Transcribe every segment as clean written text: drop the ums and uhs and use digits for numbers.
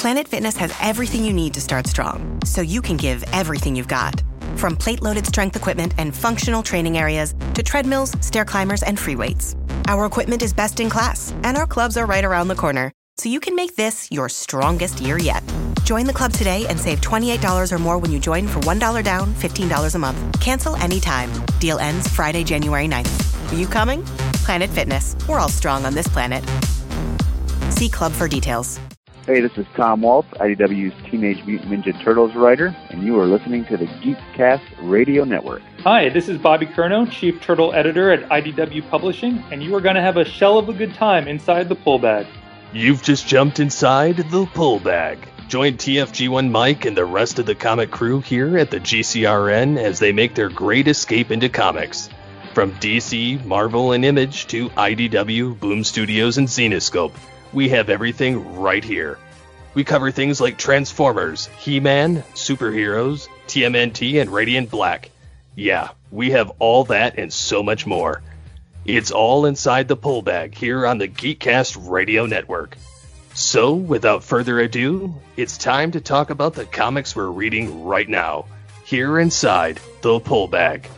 Planet Fitness has everything you need to start strong, so you can give everything you've got. From plate-loaded strength equipment and functional training areas to treadmills, stair climbers, and free weights. Our equipment is best in class, and our clubs are right around the corner, so you can make this your strongest year yet. Join the club today and save $28 or more when you join for $1 down, $15 a month. Cancel anytime. Deal ends Friday, January 9th. Are you coming? Planet Fitness. We're all strong on this planet. See club for details. Hey, this is Tom Waltz, IDW's Teenage Mutant Ninja Turtles writer, and you are listening to the Geekcast Radio Network. Hi, this is Bobby Curnow, Chief Turtle Editor at IDW Publishing, and you are going to have a shell of a good time inside the pull bag. You've just jumped inside the pull bag. Join TFG1 Mike and the rest of the comic crew here at the GCRN as they make their great escape into comics. From DC, Marvel, and Image to IDW, Boom Studios, and Zenescope, we have everything right here. We cover things like Transformers, He-Man, superheroes, TMNT, and Radiant Black. Yeah, we have all that and so much more. It's all inside the pull bag here on the Geekcast Radio Network. So, without further ado, it's time to talk about the comics we're reading right now, here inside the pull bag.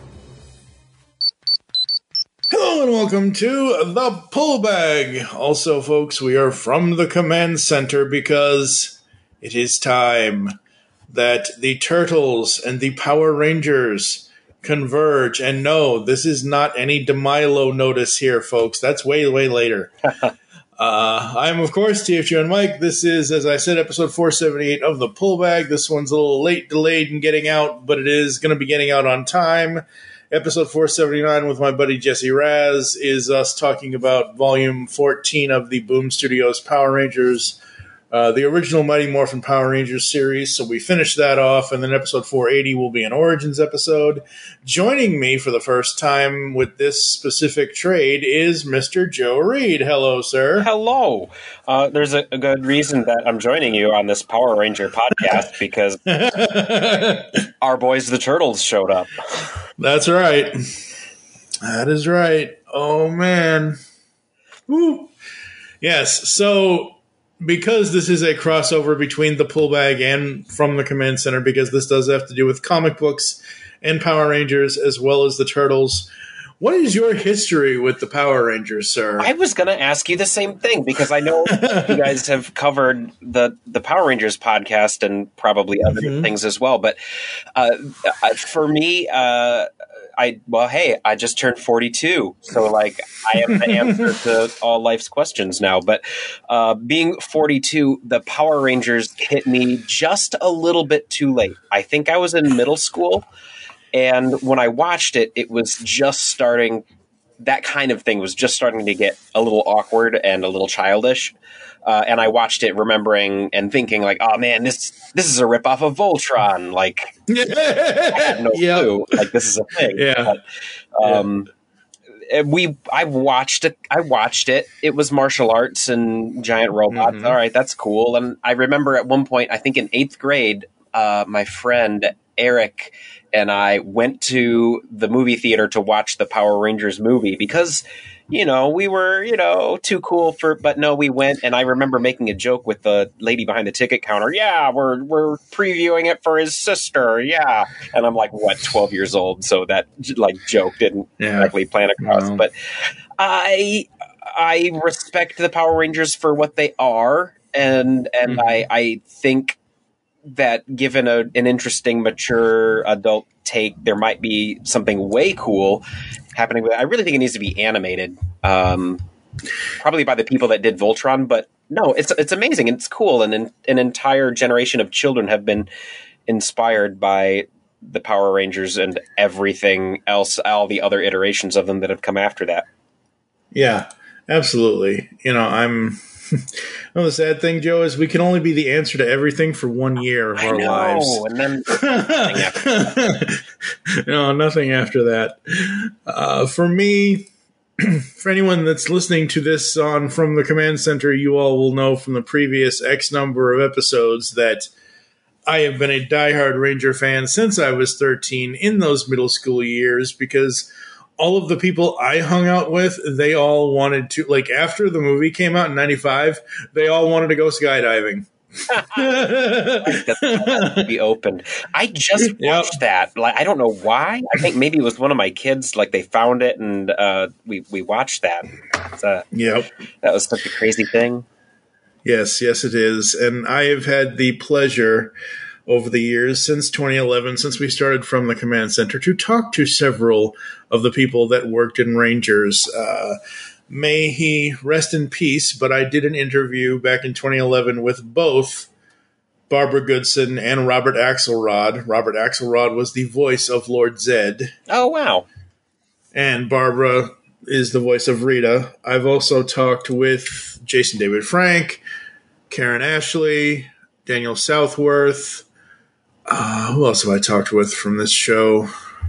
Hello and welcome to the Pull Bag. Also, folks, we are from the command center because it is time that the Turtles and the Power Rangers converge. And no, this is not any DeMilo notice here, folks. That's way, way later. I'm, of course, TFG and Mike. This is, as I said, episode 478 of the Pull Bag. This one's a little late, delayed in getting out, but it is going to be getting out on time. Episode 479 with my buddy Jesse Raz is us talking about volume 14 of the Boom Studios Power Rangers, the original Mighty Morphin Power Rangers series. So we finished that off, and then episode 480 will be an Origins episode. Joining me for the first time with this specific trade is Mr. Joe Reed. Hello, sir. Hello. There's a good reason that I'm joining you on this Power Ranger podcast because our boys the Turtles showed up. That's right. That is right. Oh, man. Woo. Yes, so because this is a crossover between the Pull Bag and From the Command Center, because this does have to do with comic books and Power Rangers as well as the Turtles, what is your history with the Power Rangers, sir? I was going to ask you the same thing because I know you guys have covered the Power Rangers podcast and probably other things as well. But for me, I just turned 42. So, like, I have the answer to all life's questions now. But being 42, the Power Rangers hit me just a little bit too late. I think I was in middle school. And when I watched it, it was just starting, that kind of thing was just starting to get a little awkward and a little childish. And I watched it remembering and thinking like, oh man, this is a ripoff of Voltron. Like, I had no clue. Like, this is a thing. Yeah. But, I watched it. It was martial arts and giant robots. All right, that's cool. And I remember at one point, I think in 8th grade, my friend Eric and I went to the movie theater to watch the Power Rangers movie because, we were, too cool but no, we went, and I remember making a joke with the lady behind the ticket counter. Yeah, we're previewing it for his sister. Yeah. And I'm like, 12 years old. So that joke didn't exactly plan across, but I respect the Power Rangers for what they are. And I think that given an interesting, mature adult take, there might be something way cool happening with it. I really think it needs to be animated, probably by the people that did Voltron. But no, it's amazing and it's cool, and an entire generation of children have been inspired by the Power Rangers and everything else, all the other iterations of them that have come after that. Yeah, absolutely. The sad thing, Joe, is we can only be the answer to everything for 1 year of our lives. And then nothing after that. No, nothing after that. For me, for anyone that's listening to this from the Command Center, you all will know from the previous X number of episodes that I have been a diehard Ranger fan since I was 13 in those middle school years, because all of the people I hung out with, they all wanted to, after the movie came out in 95, they all wanted to go skydiving. That be opened. I just watched that. Like, I don't know why. I think maybe it was one of my kids. Like, they found it, and we watched that. Yep. That was such a crazy thing. Yes, it is. And I have had the pleasure over the years, since 2011, since we started From the Command Center, to talk to several of the people that worked in Rangers. May he rest in peace, but I did an interview back in 2011 with both Barbara Goodson and Robert Axelrod. Robert Axelrod was the voice of Lord Zed. Oh, wow. And Barbara is the voice of Rita. I've also talked with Jason David Frank, Karen Ashley, Daniel Southworth. Who else have I talked with from this show?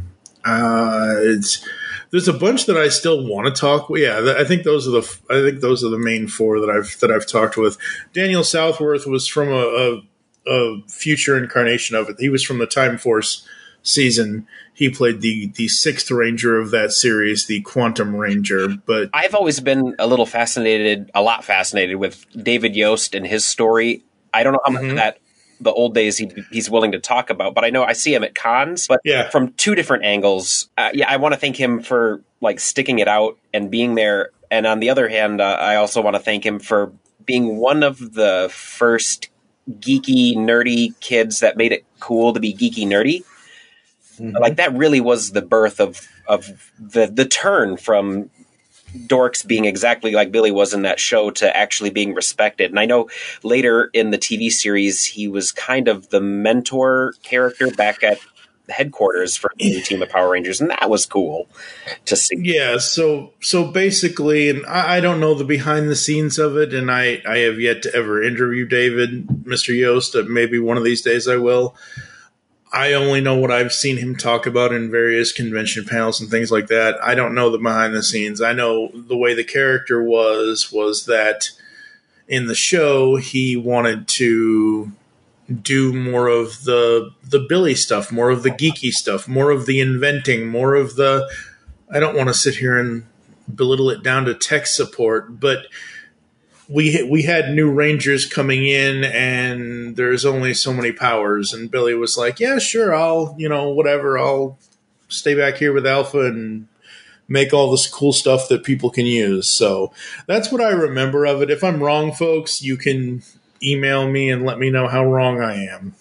There's a bunch that I still want to talk with. Yeah, I think those are the main four that I've talked with. Daniel Southworth was from a future incarnation of it. He was from the Time Force season. He played the sixth Ranger of that series, the Quantum Ranger. But I've always been a lot fascinated with David Yost and his story. I don't know how much of that the old days he's willing to talk about, but I see him at cons, but from two different angles. I want to thank him for like sticking it out and being there. And on the other hand, I also want to thank him for being one of the first geeky, nerdy kids that made it cool to be geeky, nerdy. Like that really was the birth of the turn from dorks being exactly like Billy was in that show to actually being respected. And I know later in the TV series, he was kind of the mentor character back at the headquarters for the new team of Power Rangers. And that was cool to see. Yeah. So basically, and I don't know the behind the scenes of it. And I have yet to ever interview David, Mr. Yost. Maybe one of these days I will. I only know what I've seen him talk about in various convention panels and things like that. I don't know the behind the scenes. I know the way the character was that in the show he wanted to do more of the Billy stuff, more of the geeky stuff, more of the inventing, more of the – I don't want to sit here and belittle it down to tech support, but – we had new Rangers coming in, and there's only so many powers. And Billy was like, yeah, sure, I'll stay back here with Alpha and make all this cool stuff that people can use. So that's what I remember of it. If I'm wrong, folks, you can email me and let me know how wrong I am.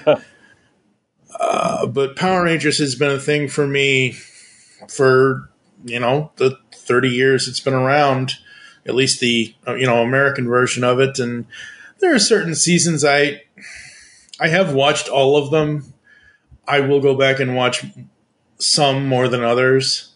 But Power Rangers has been a thing for me for, the 30 years it's been around. At least the American version of it, and there are certain seasons I have watched all of them. I will go back and watch some more than others.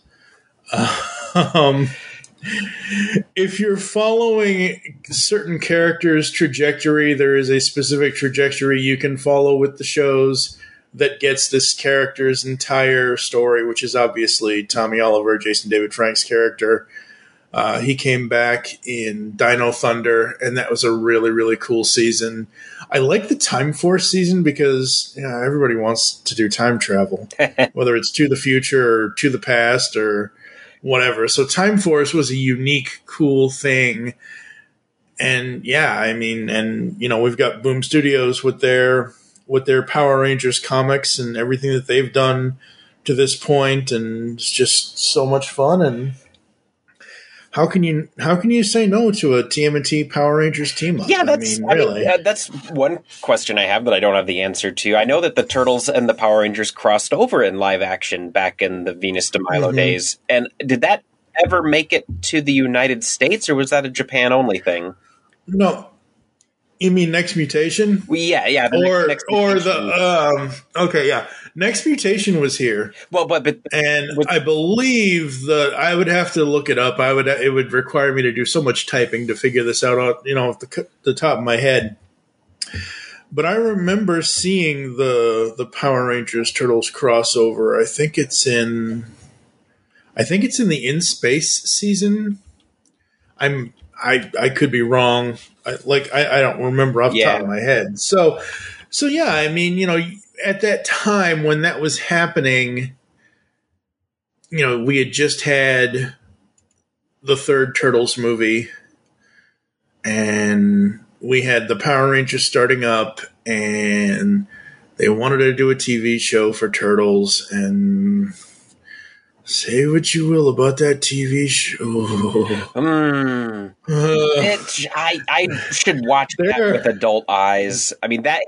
If you're following certain characters' trajectory, there is a specific trajectory you can follow with the shows that gets this character's entire story, which is obviously Tommy Oliver, Jason David Frank's character. He came back in Dino Thunder, and that was a really, really cool season. I like the Time Force season because everybody wants to do time travel, whether it's to the future or to the past or whatever. So Time Force was a unique, cool thing. And we've got Boom Studios with their Power Rangers comics and everything that they've done to this point, and it's just so much fun. And how can you say no to a TMNT Power Rangers team up? Yeah, that's one question I have that I don't have the answer to. I know that the Turtles and the Power Rangers crossed over in live action back in the Venus de Milo days. And did that ever make it to the United States, or was that a Japan only thing? No. You mean Next Mutation? Yeah. Next Next Mutation was here. Well, I believe that I would have to look it up. It would require me to do so much typing to figure this out, off the top of my head. But I remember seeing the Power Rangers Turtles crossover. I think it's in the In Space season. I could be wrong. I don't remember off the top of my head. So yeah, at that time when that was happening, we had just had the third Turtles movie, and we had the Power Rangers starting up, and they wanted to do a TV show for Turtles, and say what you will about that TV show. I should watch that with adult eyes. I mean, that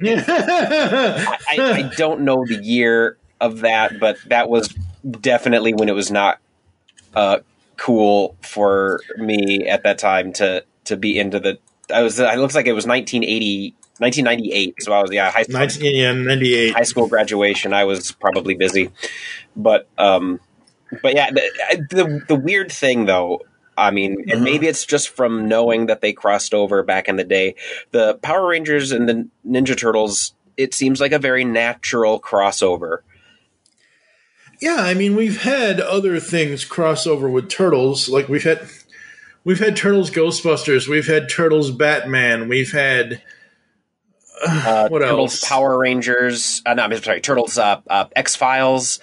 I don't know the year of that, but that was definitely when it was not cool for me at that time to be into the. It looks like it was 1998. So I was high school. 1998 high school graduation. I was probably busy, but yeah, the weird thing though. I mean, and maybe it's just from knowing that they crossed over back in the day. The Power Rangers and the Ninja Turtles. It seems like a very natural crossover. Yeah, I mean, we've had other things cross over with Turtles. Like we've had Turtles Ghostbusters, we've had Turtles Batman, we've had what Turtles else? Power Rangers. Turtles X-Files.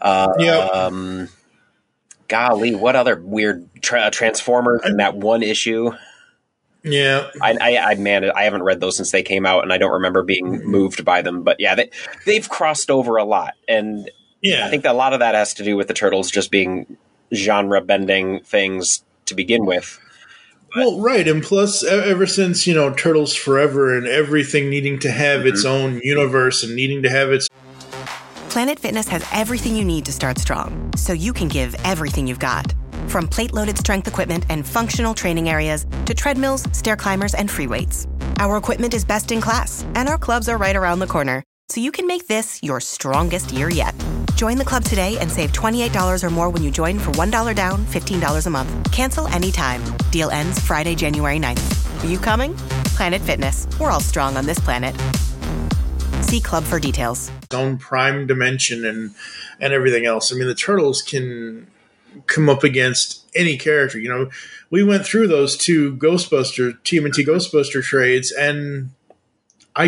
Golly, what other weird Transformers in that one issue? Yeah, I haven't read those since they came out, and I don't remember being moved by them. But yeah, they've crossed over a lot, and I think that a lot of that has to do with the Turtles just being genre-bending things to begin with. Well, right, and plus, ever since Turtles Forever and everything needing to have its own universe and needing to have its. Planet Fitness has everything you need to start strong, so you can give everything you've got. From plate-loaded strength equipment and functional training areas to treadmills, stair climbers, and free weights. Our equipment is best in class, and our clubs are right around the corner, so you can make this your strongest year yet. Join the club today and save $28 or more when you join for $1 down, $15 a month. Cancel anytime. Deal ends Friday, January 9th. Are you coming? Planet Fitness. We're all strong on this planet. See club for details. Own prime dimension and everything else. I mean, the Turtles can come up against any character. We went through those two TMNT Ghostbuster trades, and I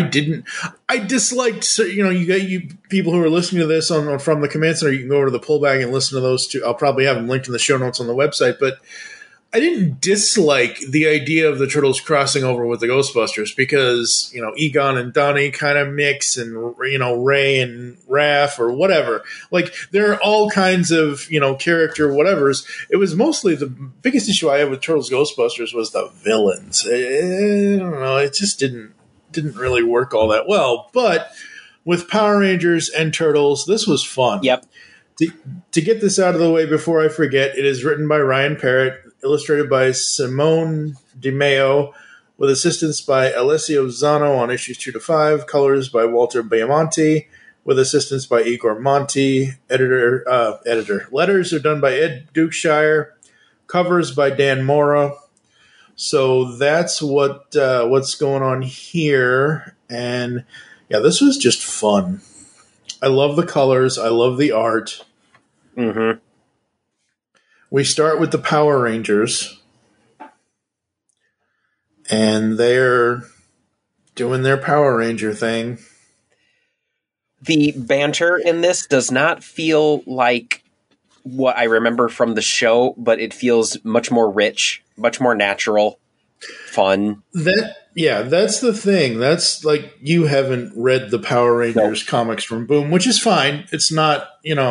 disliked, you people who are listening to this from the Command Center, you can go over to the Pullbag and listen to those two. I'll probably have them linked in the show notes on the website, but I didn't dislike the idea of the Turtles crossing over with the Ghostbusters because, Egon and Donnie kind of mix, and, Ray and Raph or whatever. Like, there are all kinds of, character whatevers. It was mostly the biggest issue I had with Turtles Ghostbusters was the villains. I don't know. It just didn't really work all that well. But with Power Rangers and Turtles, this was fun. Yep. To get this out of the way before I forget, it is written by Ryan Parrott, illustrated by Simone DiMeo, with assistance by Alessio Zano on issues 2 to 5, colors by Walter Baiamonte, with assistance by Igor Monti, editor. Letters are done by Ed Dukeshire, covers by Dan Mora. So that's what's going on here, and yeah, this was just fun. I love the colors. I love the art. Mm-hmm. We start with the Power Rangers, and they're doing their Power Ranger thing. The banter in this does not feel like what I remember from the show, but it feels much more rich, much more natural, fun. That's the thing. That's like, you haven't read the Power Rangers comics from Boom, which is fine. It's not,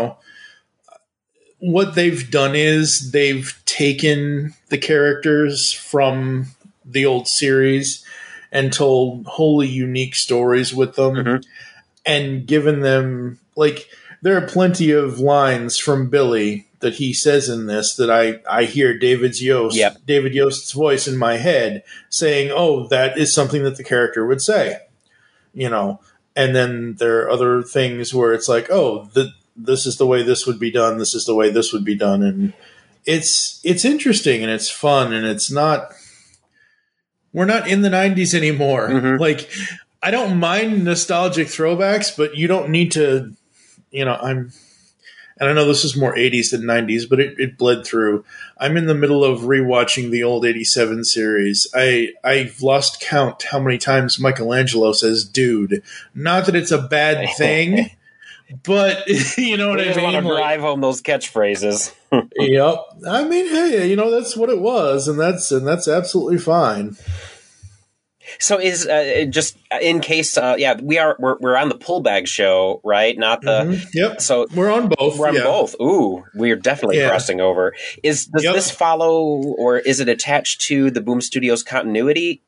what they've done is they've taken the characters from the old series and told wholly unique stories with them and given them, like, there are plenty of lines from Billy that he says in this that I hear David Yost's voice in my head saying, oh, that is something that the character would say, and then there are other things where it's like, oh, this is the way this would be done. This is the way this would be done. And it's interesting and it's fun, and it's not, we're not in the 90s anymore. Mm-hmm. Like, I don't mind nostalgic throwbacks, but you don't need to, and I know this is more 80s than 90s, but it bled through. I'm in the middle of rewatching the old 87 series. I've lost count how many times Michelangelo says dude. Not that it's a bad thing, but you know what I mean? Want to drive home those catchphrases. Yep. I mean, hey, that's what it was, and that's absolutely fine. So is just in case, we're on the Pull Bag show, right? Not the Yep. So we're on both. We're on both. Ooh, we're definitely crossing over. Does this follow, or is it attached to the Boom Studios continuity?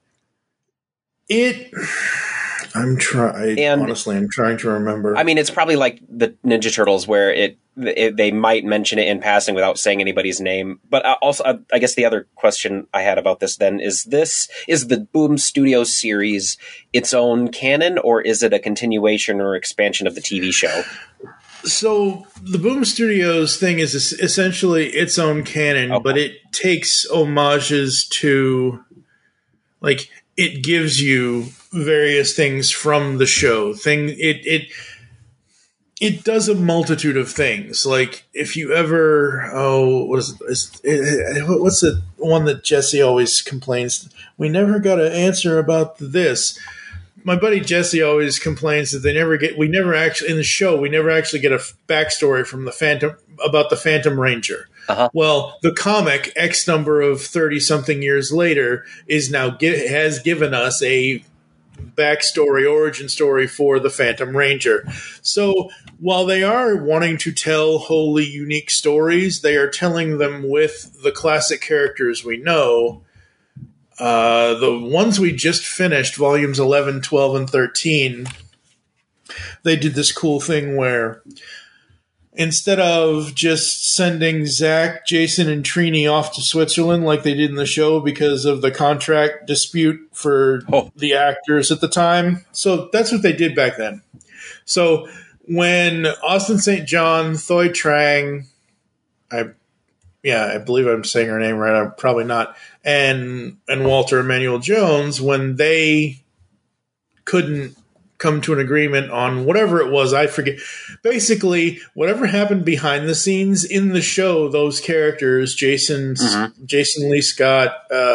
I'm trying to remember. I mean, it's probably like the Ninja Turtles, where they might mention it in passing without saying anybody's name. But also, I guess the other question I had about this then is the Boom Studios series its own canon, or is it a continuation or expansion of the TV show? So the Boom Studios thing is essentially its own canon, but it takes homages to, like, it gives you various things from the show. It does a multitude of things. Like, if you ever, what's the one that Jesse always complains? We never got an answer about this. My buddy Jesse always complains that we never actually get a backstory from about the Phantom Ranger. Uh-huh. Well, the comic X number of 30-something years later has given us a backstory, origin story for the Phantom Ranger. So while they are wanting to tell wholly unique stories, they are telling them with the classic characters we know. The ones we just finished, volumes 11, 12, and 13, they did this cool thing where instead of just sending Zach, Jason, and Trini off to Switzerland like they did in the show because of the contract dispute for the actors at the time. So that's what they did back then. So when Austin St. John, Thoi Trang, I believe I'm saying her name right, I'm probably not, and Walter Emmanuel Jones, when they couldn't come to an agreement on whatever it was, I forget. Basically, whatever happened behind the scenes in the show, those characters, Jason Lee Scott,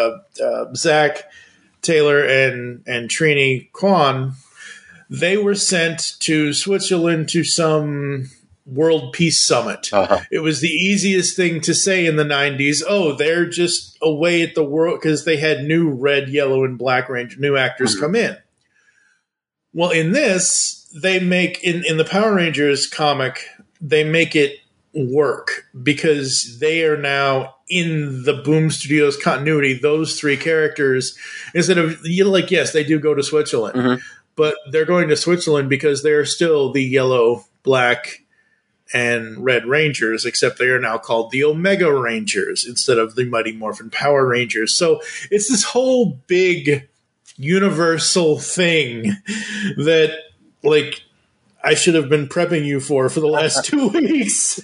Zach Taylor, and Trini Kwan, they were sent to Switzerland to some World Peace Summit. It was the easiest thing to say in the 90s. Oh, they're just away at the world, because they had new red, yellow, and black Ranger, new actors come in. Well, in this, they make, in the Power Rangers comic, they make it work because they are now in the Boom Studios continuity. Those three characters, instead of, yes, they do go to Switzerland, but they're going to Switzerland because they're still the yellow, black, and Red Rangers, except they are now called the Omega Rangers instead of the Mighty Morphin Power Rangers. So it's this whole big universal thing that, like, I should have been prepping you for the last 2 weeks.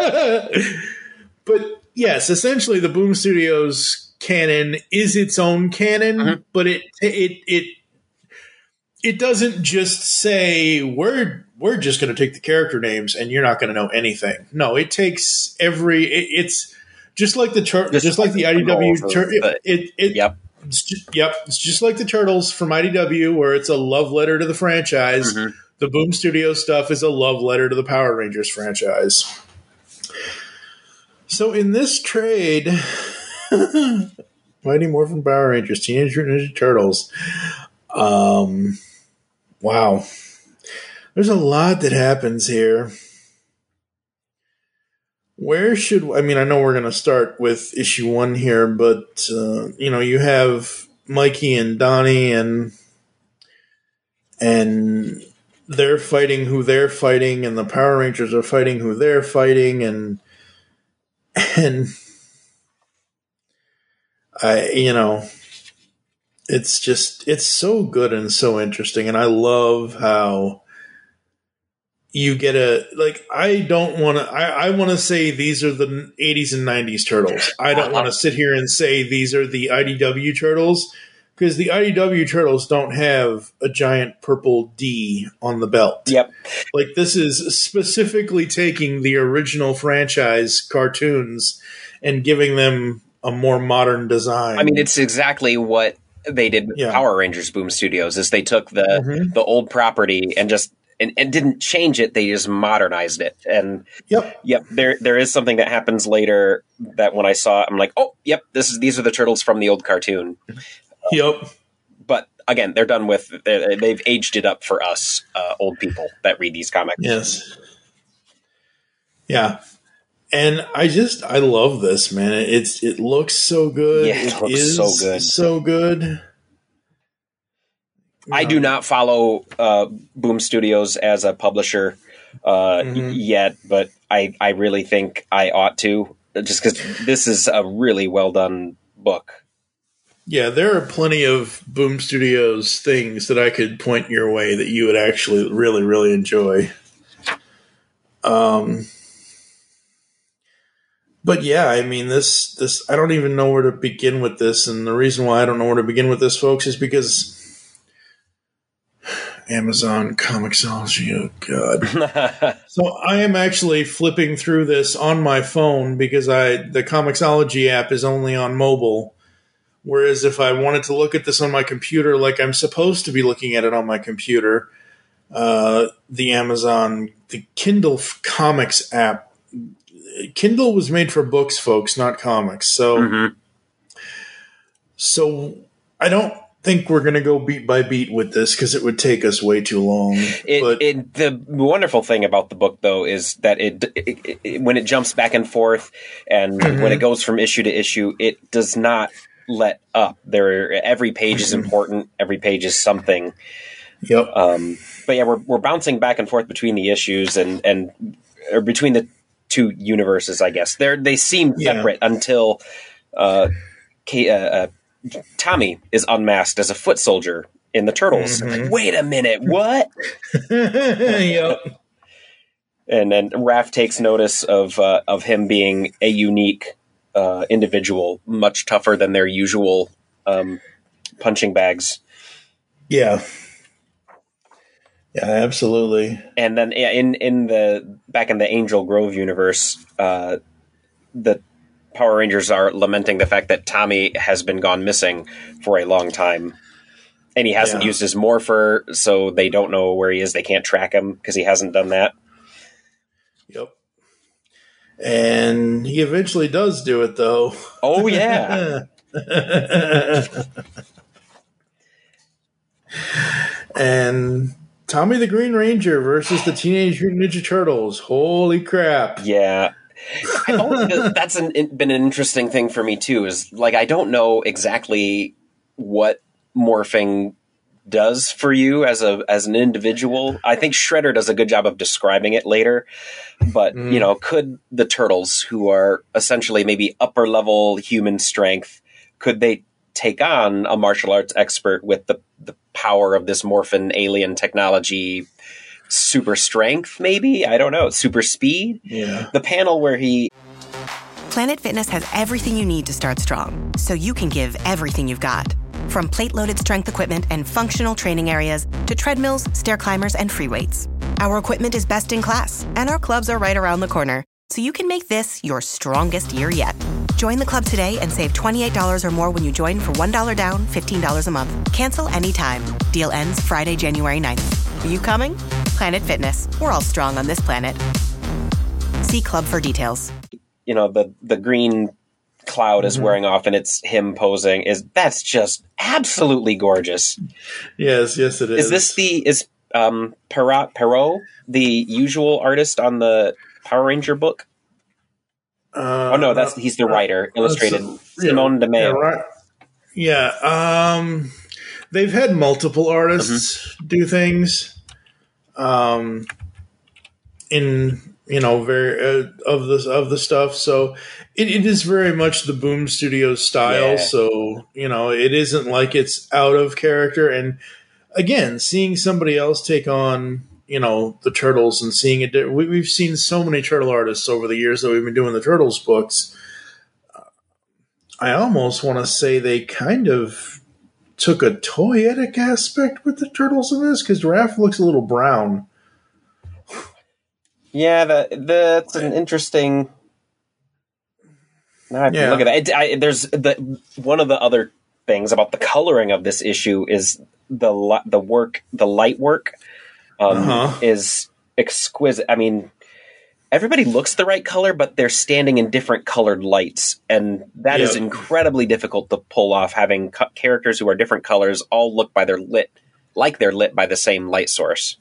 But yes, essentially the Boom Studios canon is its own canon, but it doesn't just say we're just going to take the character names and you're not going to know anything. No, it takes it's just like the IDW. It's just like the Turtles from IDW, where it's a love letter to the franchise. The Boom Studio stuff is a love letter to the Power Rangers franchise. So in this trade, Mighty Morphin Power Rangers, Teenage Mutant Ninja Turtles. Wow. There's a lot that happens here. I know we're going to start with issue 1 here, but, you have Mikey and Donnie and they're fighting who they're fighting, and the Power Rangers are fighting who they're fighting, and it's so good and so interesting, and I love how you get I want to say these are the 80s and 90s Turtles. I don't want to sit here and say these are the IDW Turtles, because the IDW Turtles don't have a giant purple D on the belt. Yep. Like, this is specifically taking the original franchise cartoons and giving them a more modern design. I mean, it's exactly what they did with Power Rangers Boom Studios, is they took the old property and just and didn't change it, they just modernized it. And there is something that happens later that when I saw it, I'm like, oh, yep, these are the Turtles from the old cartoon. Yep. But again, they're done with. They've aged it up for us old people that read these comics. Yes. Yeah. And I love this, man. It looks so good. Yeah, it looks so good. So good. I do not follow Boom Studios as a publisher yet, but I really think I ought to, just because this is a really well done book. Yeah, there are plenty of Boom Studios things that I could point your way that you would actually really, really enjoy. But yeah, I mean, this I don't even know where to begin with this, and the reason why I don't know where to begin with this, folks, is because Amazon Comixology, oh god. So I am actually flipping through this on my phone because the Comixology app is only on mobile. Whereas if I wanted to look at this on my computer like I'm supposed to be looking at it on my computer, the Kindle Comics app. Kindle was made for books, folks, not comics. So, So I don't think we're going to go beat by beat with this because it would take us way too long. The wonderful thing about the book, though, is that it when it jumps back and forth and when it goes from issue to issue, it does not let up. Every page is important. Every page is something. Yep. But yeah, we're bouncing back and forth between the issues or between the two universes, I guess. They seem separate until Tommy is unmasked as a foot soldier in the Turtles. Like, wait a minute, what? Yep. And then Raph takes notice of him being a unique individual, much tougher than their usual punching bags. Yeah. Yeah, absolutely. And then in the back in the Angel Grove universe, the Power Rangers are lamenting the fact that Tommy has been gone missing for a long time. And he hasn't used his morpher, so they don't know where he is. They can't track him because he hasn't done that. Yep. And he eventually does do it, though. Oh, yeah. And Tommy the Green Ranger versus the Teenage Mutant Ninja Turtles. Holy crap. Yeah. That's been an interesting thing for me, too, is like I don't know exactly what morphing does for you as an individual. I think Shredder does a good job of describing it later, but could the Turtles, who are essentially maybe upper level human strength, could they take on a martial arts expert with the power of this morphin alien technology? Super strength, maybe? I don't know. Super speed? Yeah. The panel where Planet Fitness has everything you need to start strong, so you can give everything you've got. From plate-loaded strength equipment and functional training areas to treadmills, stair climbers, and free weights. Our equipment is best in class, and our clubs are right around the corner, so you can make this your strongest year yet. Join the club today and save $28 or more when you join for $1 down, $15 a month. Cancel anytime. Deal ends Friday, January 9th. Are you coming? Planet Fitness. We're all strong on this planet. See club for details. The green cloud is wearing off and it's him posing. That's just absolutely gorgeous. Yes, it is. Is Perot the usual artist on the Power Ranger book? He's the writer, illustrated. Simone de Mayo. They've had multiple artists do things. Of the stuff. So it is very much the Boom Studios style. Yeah. So, it isn't like it's out of character. And again, seeing somebody else take on, the Turtles and seeing it, we've seen so many Turtle artists over the years that we've been doing the Turtles books. I almost want to say they kind of took a toyetic aspect with the Turtles in this because Raph looks a little brown. Yeah, that's an interesting. Now I have to look at that. There's one of the other things about the coloring of this issue is the light work is exquisite. I mean, everybody looks the right color, but they're standing in different colored lights, and that is incredibly difficult to pull off. Having characters who are different colors all look by they're lit by the same light source.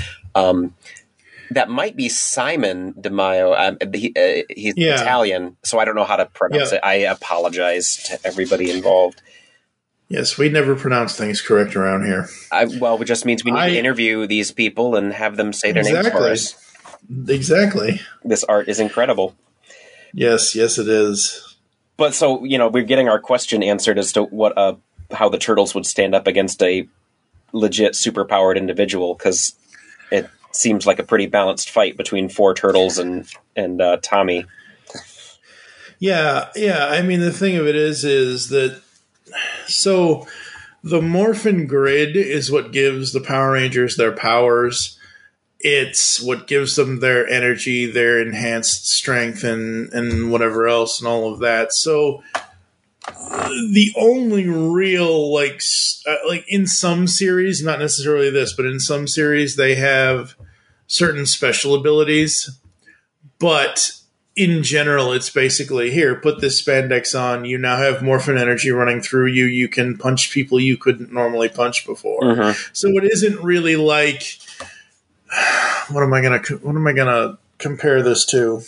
That might be Simon DeMaio. He's Italian, so I don't know how to pronounce it. I apologize to everybody involved. Yes, we never pronounce things correct around here. It just means we need to interview these people and have them say their names for us. Exactly. This art is incredible. Yes, it is. But so, we're getting our question answered as to how the Turtles would stand up against a legit superpowered individual, because it seems like a pretty balanced fight between 4 Turtles and Tommy. Yeah. I mean, the thing of it is that so the Morphin Grid is what gives the Power Rangers their powers. It's what gives them their energy, their enhanced strength, and whatever else, and all of that. So the only real like in some series, not necessarily this, but in some series they have certain special abilities, but in general it's basically, here, put this spandex on, you now have morphin energy running through you, you can punch people you couldn't normally punch before. So it isn't really like, what am I gonna compare this to?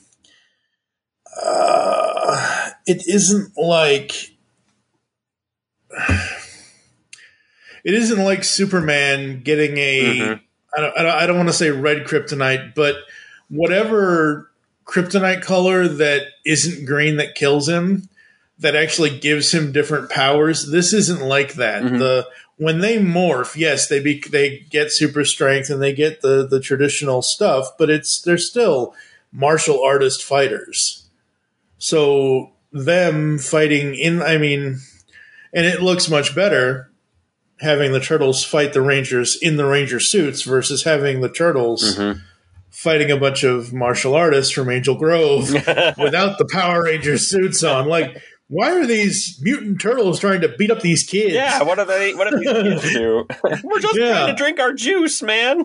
It isn't like Superman getting a I don't want to say red kryptonite, but whatever kryptonite color that isn't green that kills him, that actually gives him different powers. This isn't like that. When they morph, yes, they get super strength and they get the traditional stuff, but they're still martial artist fighters. So them fighting and it looks much better having the Turtles fight the Rangers in the Ranger suits versus having the Turtles fighting a bunch of martial artists from Angel Grove without the Power Ranger suits on. Like, why are these mutant turtles trying to beat up these kids? Yeah, what do these kids do? We're just trying to drink our juice, man.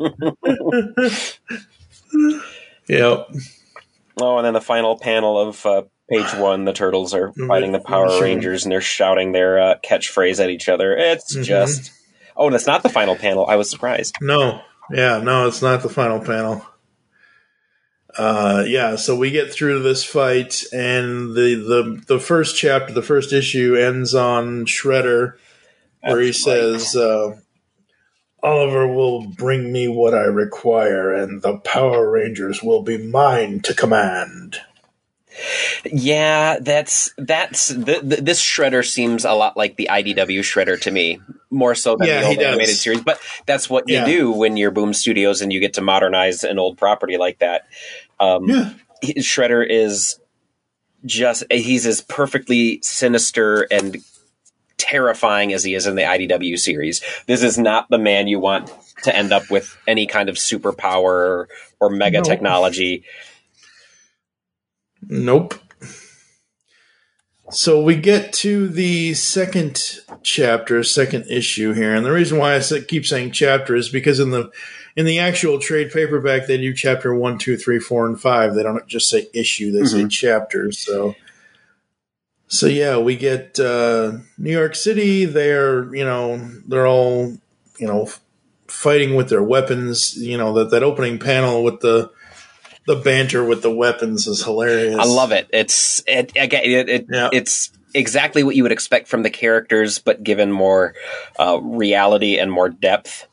Yep. Oh, and then the final panel of page 1, the Turtles are fighting the Power Rangers, and they're shouting their catchphrase at each other. It's just... Oh, that's not the final panel. I was surprised. No. Yeah, no, it's not the final panel. So we get through this fight, and the first chapter, the first issue, ends on Shredder, where he says, Oliver will bring me what I require, and the Power Rangers will be mine to command. Yeah, this Shredder seems a lot like the IDW Shredder to me, more so than the old animated series. But that's what you do when you're Boom Studios and you get to modernize an old property like that. Shredder is he's as perfectly sinister and terrifying as he is in the IDW series. This is not the man you want to end up with any kind of superpower or mega technology. Nope. So we get to the second issue here, and the reason why I keep saying chapter is because in the actual trade paperback they do chapter 1, 2, 3, 4, and 5. They don't just say issue; they say chapters. So yeah, we get New York City. They're all fighting with their weapons. That opening panel with the banter with the weapons is hilarious. I love it. It's exactly what you would expect from the characters, but given more reality and more depth,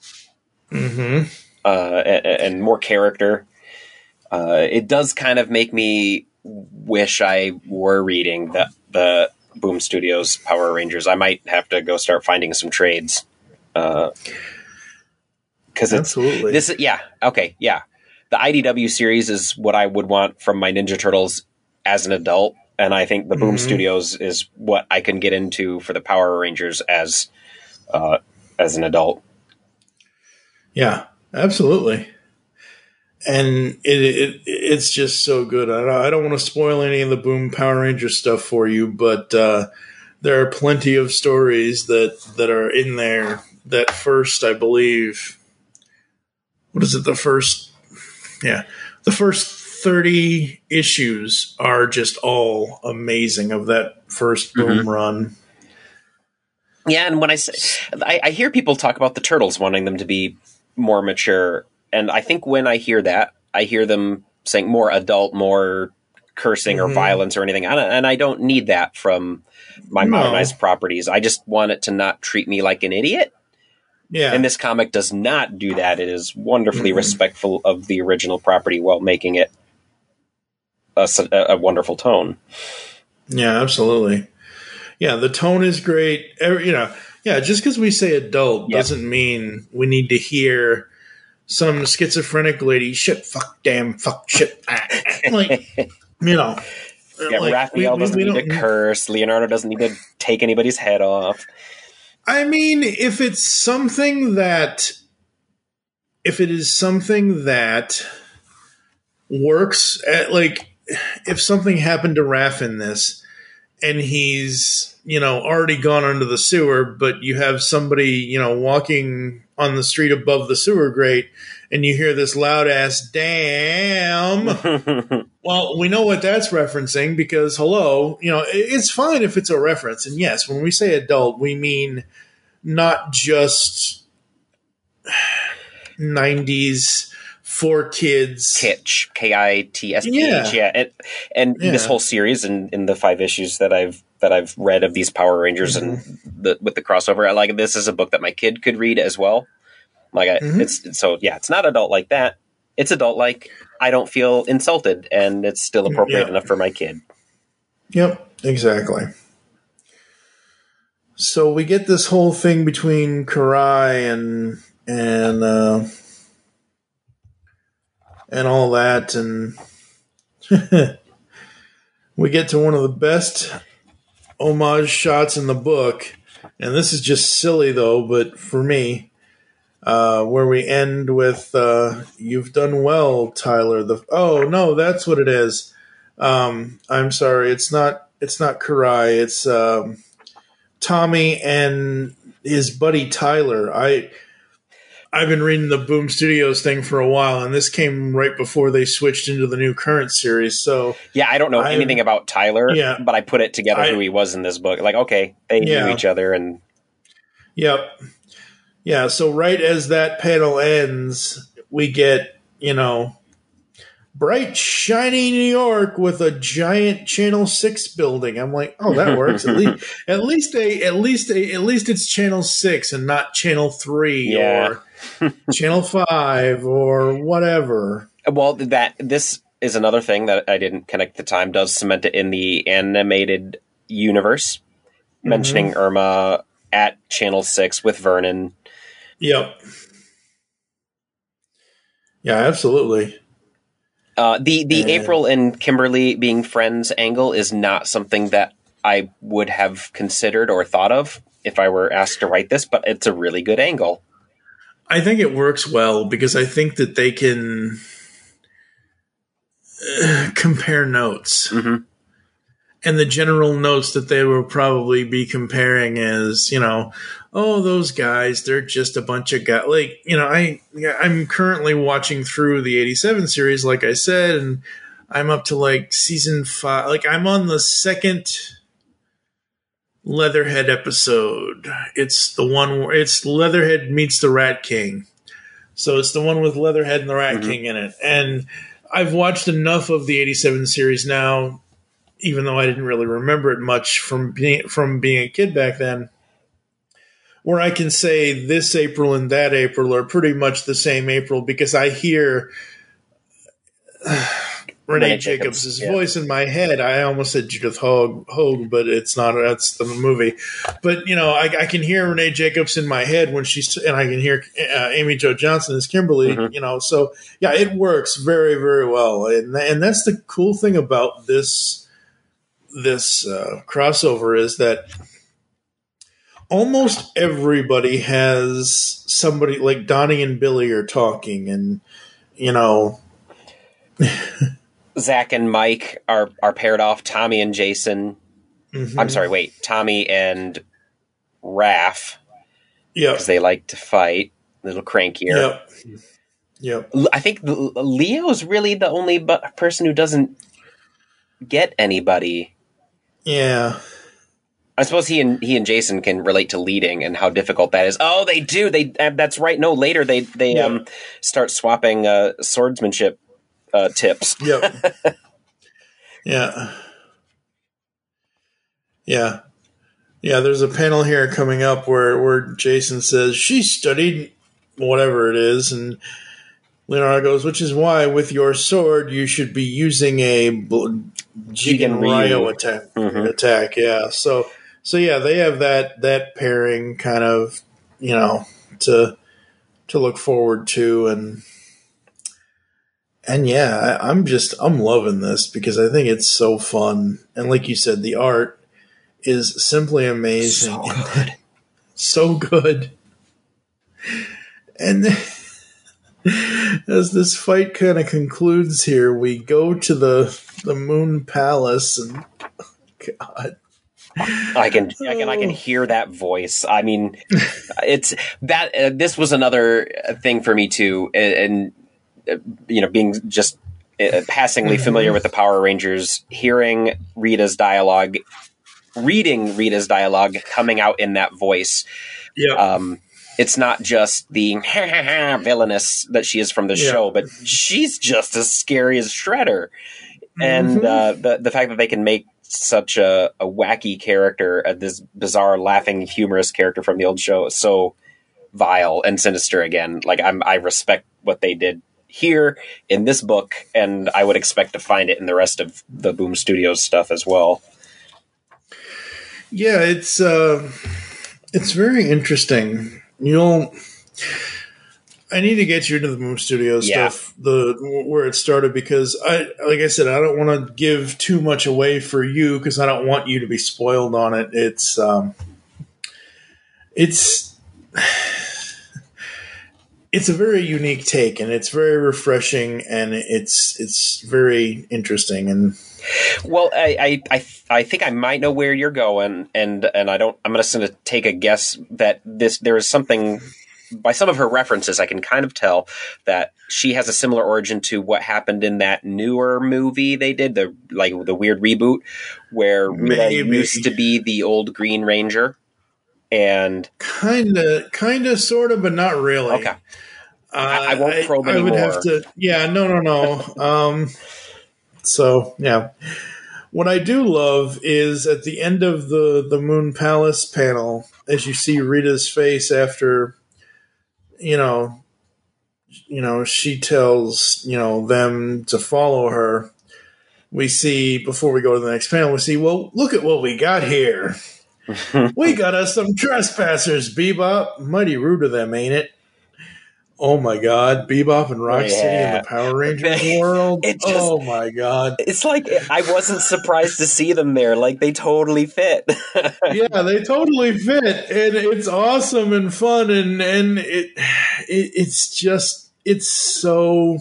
and more character. It does kind of make me wish I were reading the Boom Studios Power Rangers. I might have to go start finding some trades. Because absolutely this. Yeah. Okay. Yeah. The IDW series is what I would want from my Ninja Turtles as an adult, and I think the Boom Studios is what I can get into for the Power Rangers as an adult. Yeah, absolutely. And it's just so good. I don't want to spoil any of the Boom Power Ranger stuff for you, but there are plenty of stories that are in there. That first, I believe, what is it? The first the first 30 issues are just all amazing of that first Boom run. Yeah, and when I hear people talk about the Turtles wanting them to be more mature, and I think when I hear that, I hear them saying more adult, more cursing or violence or anything, and I don't need that from my modernized properties. I just want it to not treat me like an idiot. Yeah. And this comic does not do that. It is wonderfully respectful of the original property while making it a wonderful tone. Yeah, absolutely. Yeah, the tone is great. Just because we say adult doesn't mean we need to hear some schizophrenic lady, shit, fuck, damn, fuck, shit. Raphael doesn't need to curse. Leonardo doesn't need to take anybody's head off. I mean, if it is something that works, if something happened to Raph in this, and he's, already gone under the sewer, but you have somebody, walking on the street above the sewer grate, and you hear this loud ass damn. Well, we know what that's referencing because, hello, it's fine if it's a reference. And yes, when we say adult, we mean not just 90s for kids. Kitsch, Kitsch. Yeah. And this whole series and in the 5 issues that I've read of these Power Rangers and with the crossover, this is a book that my kid could read as well. It's not adult like that. It's adult like I don't feel insulted, and it's still appropriate enough for my kid. Yep, exactly. So we get this whole thing between Karai and all that, and we get to one of the best homage shots in the book, and this is just silly though, but for me, where we end with "You've done well, Tyler." No, that's what it is. I'm sorry, it's not Karai. It's Tommy and his buddy Tyler. I've been reading the Boom Studios thing for a while, and this came right before they switched into the new current series. So yeah, I don't know anything about Tyler, but I put it together who he was in this book. Okay, they knew each other, and yep. Yeah, so right as that panel ends, we get, bright, shiny New York with a giant Channel 6 building. I'm like, oh, that works. At least it's Channel 6 and not Channel 3 or Channel 5 or whatever. Well, this is another thing that I didn't connect the time, does cement it in the animated universe, mentioning Irma at Channel 6 with Vernon. Yep. Yeah, absolutely. The April and Kimberly being friends angle is not something that I would have considered or thought of if I were asked to write this, but it's a really good angle. I think it works well because I think that they can compare notes. Mm-hmm. And the general notes that they will probably be comparing is, those guys, they're just a bunch of guys. I'm currently watching through the 87 series, like I said, and I'm up to season 5. I'm on the second Leatherhead episode. It's the one where it's Leatherhead meets the Rat King. So it's the one with Leatherhead and the Rat King in it. And I've watched enough of the 87 series now, even though I didn't really remember it much from being a kid back then, where I can say this April and that April are pretty much the same April because I hear Renee Jacobs' voice in my head. I almost said Judith Hogue, but it's not. That's the movie. But I can hear Renee Jacobs in my head when and I can hear Amy Jo Johnson as Kimberly. So yeah, it works very, very well, and that's the cool thing about this crossover is that almost everybody has somebody like Donnie and Billy are talking, and Zach and Mike are paired off. Tommy and Jason. Mm-hmm. I'm sorry, wait. Tommy and Raph. Yeah, because they like to fight. A little crankier. Yep. I think Leo's really the only person who doesn't get anybody. Yeah. I suppose he and Jason can relate to leading and how difficult that is. Oh, they do. That's right. No, later they start swapping swordsmanship tips. Yep. Yeah. Yeah. Yeah, there's a panel here coming up where Jason says, she studied whatever it is, and Leonardo goes, which is why with your sword you should be using a Jigen Ryo attack. Yeah. So yeah, they have that pairing kind of, to look forward to, and yeah, I'm loving this because I think it's so fun. And like you said, the art is simply amazing. So good. So good. And as this fight kind of concludes here, we go to the Moon Palace, and God, I can hear that voice. I mean, it's that. This was another thing for me too, and being just passingly familiar with the Power Rangers, hearing Rita's dialogue, reading Rita's dialogue, coming out in that voice. Yeah. It's not just the villainous that she is from the show, but she's just as scary as Shredder. And the fact that they can make such a wacky character, this bizarre, laughing, humorous character from the old show, so vile and sinister again. Like I respect what they did here in this book, and I would expect to find it in the rest of the Boom Studios stuff as well. Yeah, it's very interesting. I need to get you into the Boom Studios stuff, where it started, because like I said, I don't want to give too much away for you because I don't want you to be spoiled on it. It's a very unique take, and it's very refreshing, and it's very interesting. And well, I think I might know where you're going, and I'm just going to take a guess that there is something, by some of her references, I can kind of tell that she has a similar origin to what happened in that newer movie they did, the weird reboot, where Rita used to be the old Green Ranger, and kind of, sort of, but not really. Okay, I won't probe anymore. I would have to. Yeah, no. So, yeah. What I do love is at the end of the Moon Palace panel, as you see Rita's face after, she tells, them to follow her. We see, before we go to the next panel, we see, well, look at what we got here. We got us some trespassers, Bebop. Mighty rude of them, ain't it? Oh my God, Bebop and Rocksteady in the Power Rangers world. Oh my God. It's like, I wasn't surprised to see them there. Like, they totally fit. Yeah, they totally fit. And it's awesome and fun. And it's so,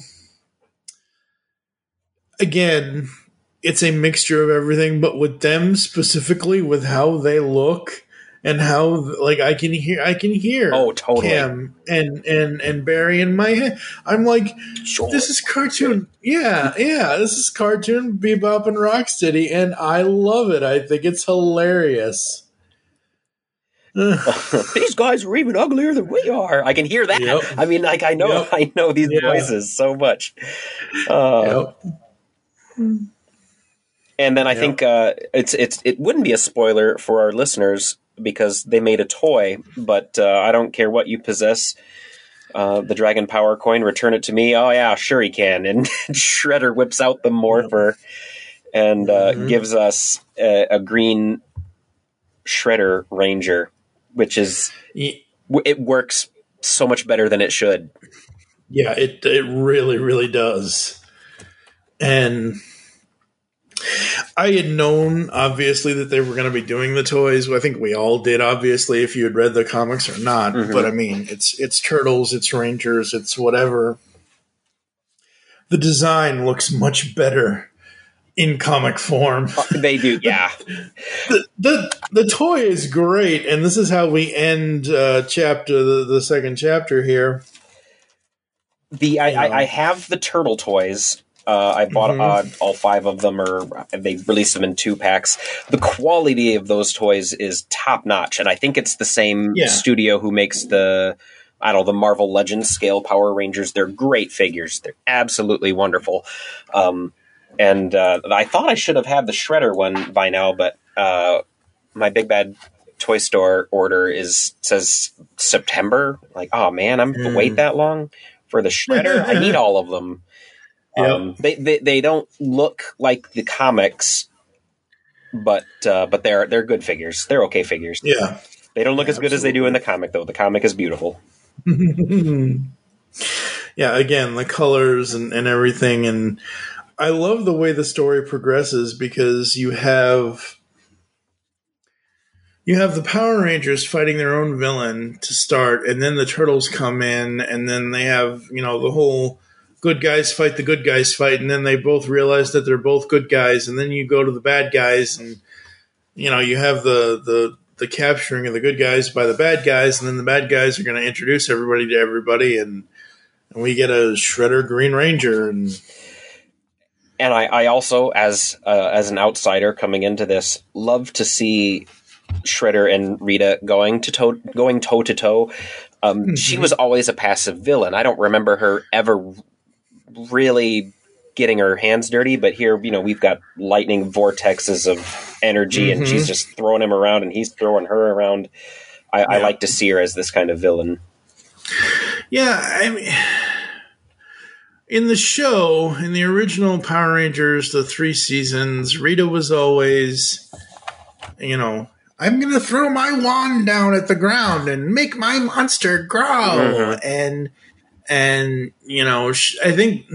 again, it's a mixture of everything, but with them specifically, with how they look, and how, like, I can hear oh, totally. Cam and Barry in my head. I'm like, sure. This is cartoon. Yeah, this is cartoon Bebop and Rocksteady, and I love it. I think it's hilarious. These guys are even uglier than we are. I can hear that. Yep. I mean, like, I know these voices so much. And then I think it wouldn't be a spoiler for our listeners, because they made a toy, but I don't care what you possess. The Dragon Power coin, return it to me. Oh yeah, sure he can. And Shredder whips out the Morpher and gives us a green Shredder Ranger, which is it works so much better than it should. Yeah, it really, really does. And I had known, obviously, that they were going to be doing the toys. I think we all did, obviously, if you had read the comics or not. Mm-hmm. But, I mean, it's Turtles, it's Rangers, it's whatever. The design looks much better in comic form. They do, yeah. The toy is great, and this is how we end the second chapter here. I have the turtle toys. I bought all 5 of them, or they released them in 2-packs. The quality of those toys is top notch, and I think it's the same studio who makes the Marvel Legends scale Power Rangers. They're great figures. They're absolutely wonderful. And I thought I should have had the Shredder one by now, but my Big Bad Toy Store order says September. Like, oh man, I'm to wait that long for the Shredder. I need all of them. Yep. They don't look like the comics, but they're good figures. They're okay figures. Yeah, they don't look as good as they do in the comic, though. The comic is beautiful. Yeah, again, the colors and everything, and I love the way the story progresses because you have the Power Rangers fighting their own villain to start, and then the Turtles come in, and then they have, the whole good guys fight the good guys fight, and then they both realize that they're both good guys, and then you go to the bad guys, and, you have the capturing of the good guys by the bad guys, and then the bad guys are going to introduce everybody to everybody, and we get a Shredder Green Ranger, and I also, as an outsider coming into this, love to see Shredder and Rita going toe to toe. She was always a passive villain. I don't remember her ever really getting her hands dirty, but here, we've got lightning vortexes of energy, and she's just throwing him around, and he's throwing her around. I like to see her as this kind of villain. Yeah, I mean, in the show, in the original Power Rangers, the 3 seasons, Rita was always, I'm going to throw my wand down at the ground and make my monster grow. And I think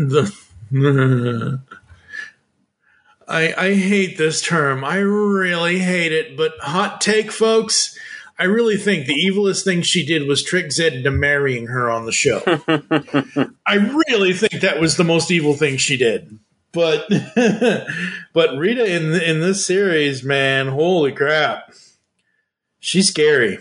I hate this term. I really hate it, but hot take, folks, I really think the evilest thing she did was trick Zed into marrying her on the show. I really think that was the most evil thing she did. But Rita in this series, man, holy crap. She's scary.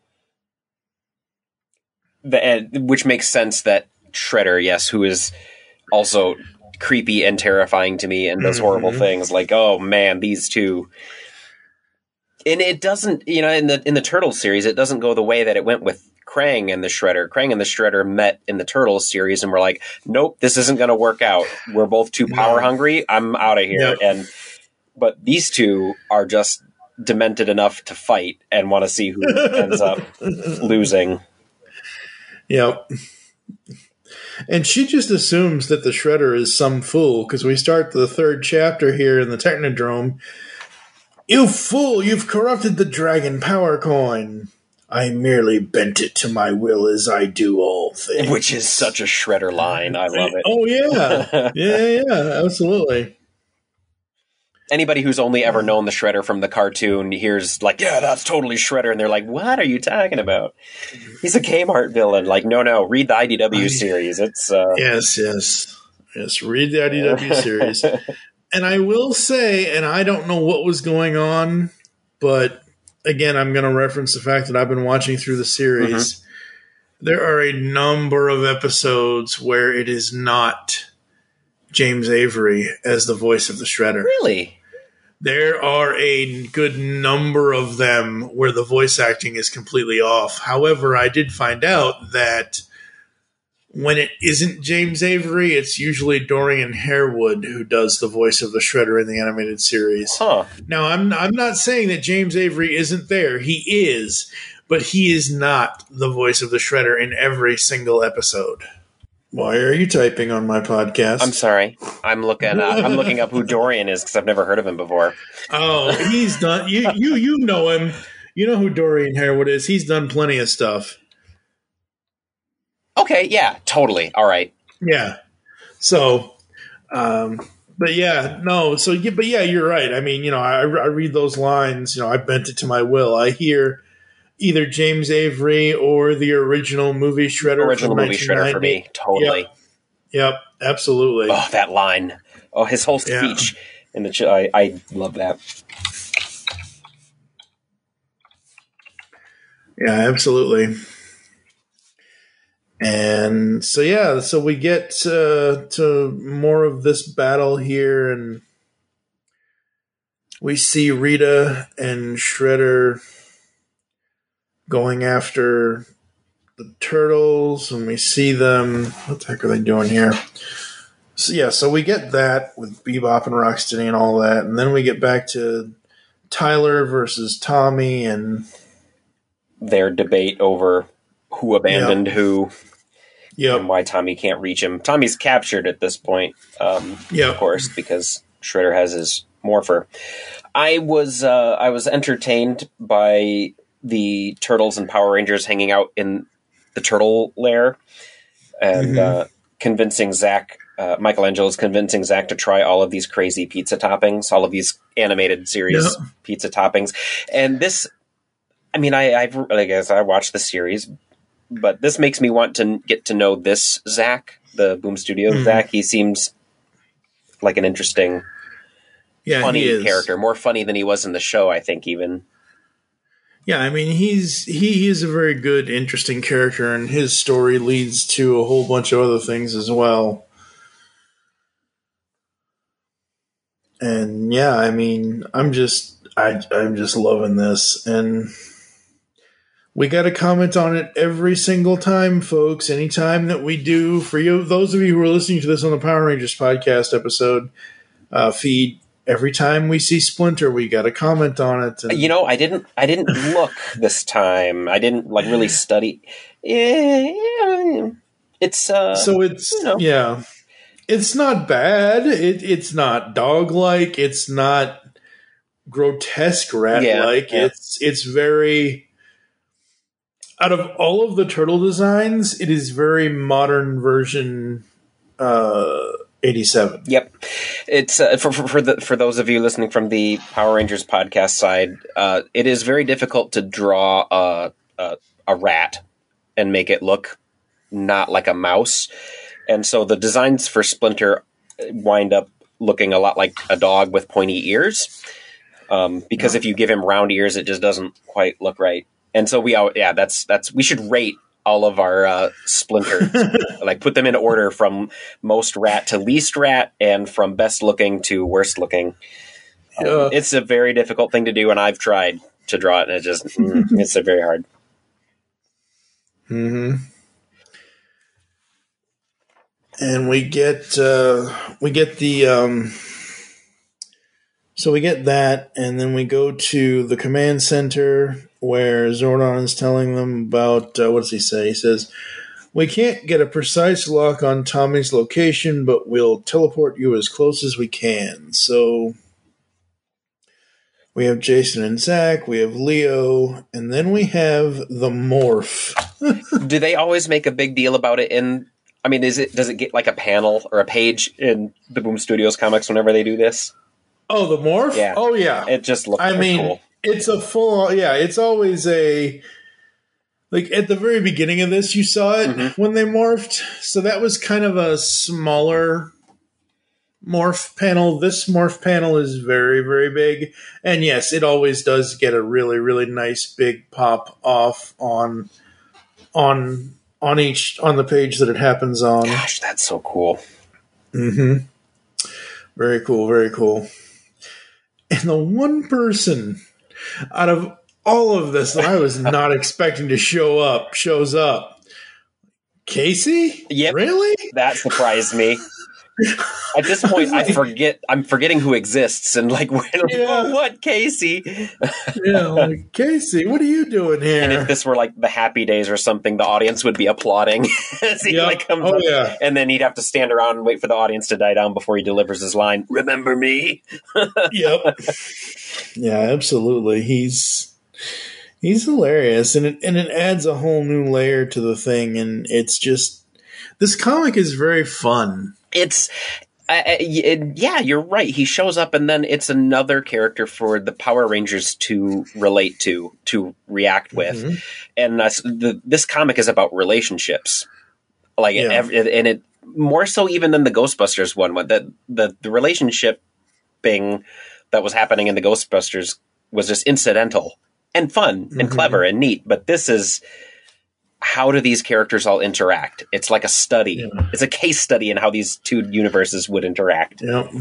Which makes sense that Shredder, yes, who is also creepy and terrifying to me and does horrible things, like, oh man, these two. And it doesn't, in the Turtles series, it doesn't go the way that it went with Krang and the Shredder. Krang and the Shredder met in the Turtles series and were like, nope, this isn't going to work out. We're both too power hungry. I'm out of here. Yep. But these two are just demented enough to fight and want to see who ends up losing. Yep. And she just assumes that the Shredder is some fool, because we start the 3rd chapter here in the Technodrome. You fool, you've corrupted the Dragon Power Coin. I merely bent it to my will as I do all things. Which is such a Shredder line. I love it. Oh, yeah. Yeah, absolutely. Anybody who's only ever known the Shredder from the cartoon hears, like, yeah, that's totally Shredder. And they're like, what are you talking about? He's a Kmart villain. Like, no, read the IDW series. It's Yes, read the IDW series. And I will say, and I don't know what was going on, but again, I'm going to reference the fact that I've been watching through the series. There are a number of episodes where it is not James Avery as the voice of the Shredder. Really? There are a good number of them where the voice acting is completely off. However, I did find out that when it isn't James Avery, it's usually Dorian Harewood who does the voice of the Shredder in the animated series. Huh. Now, I'm not saying that James Avery isn't there. He is, but he is not the voice of the Shredder in every single episode. Why are you typing on my podcast? I'm sorry. I'm looking up who Dorian is because I've never heard of him before. Oh, he's done. You know him. You know who Dorian Harewood is. He's done plenty of stuff. Okay, yeah, totally. All right. Yeah. So, but yeah, no. So, yeah, but yeah, you're right. I mean, I read those lines. I bent it to my will. I hear either James Avery or the original movie Shredder. Original movie Shredder for me, totally. Yep, absolutely. Oh, that line. Oh, his whole speech in the. I love that. Yeah, absolutely. And so we get to more of this battle here, and we see Rita and Shredder going after the turtles, and we see them. What the heck are they doing here? So we get that with Bebop and Rocksteady and all that, and then we get back to Tyler versus Tommy and their debate over who abandoned who. And why Tommy can't reach him. Tommy's captured at this point, of course, because Shredder has his morpher. I was entertained by the Turtles and Power Rangers hanging out in the turtle lair and convincing Zach. Michelangelo's convincing Zach to try all of these crazy pizza toppings, all of these animated series pizza toppings. And this, I mean, I guess I watched the series, but this makes me want to get to know this Zach, the Boom Studios Zach. He seems like an interesting, funny character, more funny than he was in the show, I think, even. Yeah, I mean, he is a very good, interesting character, and his story leads to a whole bunch of other things as well. And yeah, I mean, I'm just loving this, and we got to comment on it every single time, folks. Anytime that we do, for you, those of you who are listening to this on the Power Rangers podcast episode feed, every time we see Splinter, we got to comment on it. And I didn't look this time. I didn't really study. It's It's not bad. It's not dog-like. It's not grotesque rat-like. Yeah. It's very... Out of all of the turtle designs, it is very modern version 87. Yep. It's for those of you listening from the Power Rangers podcast side, it is very difficult to draw a rat and make it look not like a mouse. And so the designs for Splinter wind up looking a lot like a dog with pointy ears. Because if you give him round ears, it just doesn't quite look right. And so we should rate all of our Splinters, like put them in order from most rat to least rat, and from best looking to worst looking. It's a very difficult thing to do, and I've tried to draw it, and it's very hard. Mm-hmm. And we get that, and then we go to the command center where Zordon is telling them about, what does he say? He says, "We can't get a precise lock on Tommy's location, but we'll teleport you as close as we can." So we have Jason and Zach, we have Leo, and then we have the Morph. Do they always make a big deal about it does it get like a panel or a page in the Boom Studios comics whenever they do this? Oh, the Morph? Yeah. Oh, yeah. It just looks cool. It's a full, it's always like at the very beginning of this, you saw it when they morphed. So that was kind of a smaller morph panel. This morph panel is very, very big. And yes, it always does get a really, really nice big pop off on the page that it happens on. Gosh, that's so cool. Mm-hmm. Very cool, very cool. And the one person out of all of this that I was not expecting to shows up. Casey? Yep. Really? That surprised me. At this point, I'm forgetting who exists, and what, Casey? Casey, what are you doing here? And if this were like the Happy Days or something, the audience would be applauding as he comes up. Yeah. And then he'd have to stand around and wait for the audience to die down before he delivers his line, "Remember me?" Yep. Yeah, absolutely. He's hilarious, and it adds a whole new layer to the thing, and it's just, this comic is very fun. It's, you're right. He shows up, and then it's another character for the Power Rangers to relate to react with. And this comic is about relationships, and it more so even than the Ghostbusters one. The relationship thing that was happening in the Ghostbusters was just incidental and fun and clever and neat. But this is how do these characters all interact? It's like a study. Yeah. It's a case study in how these two universes would interact. Yep.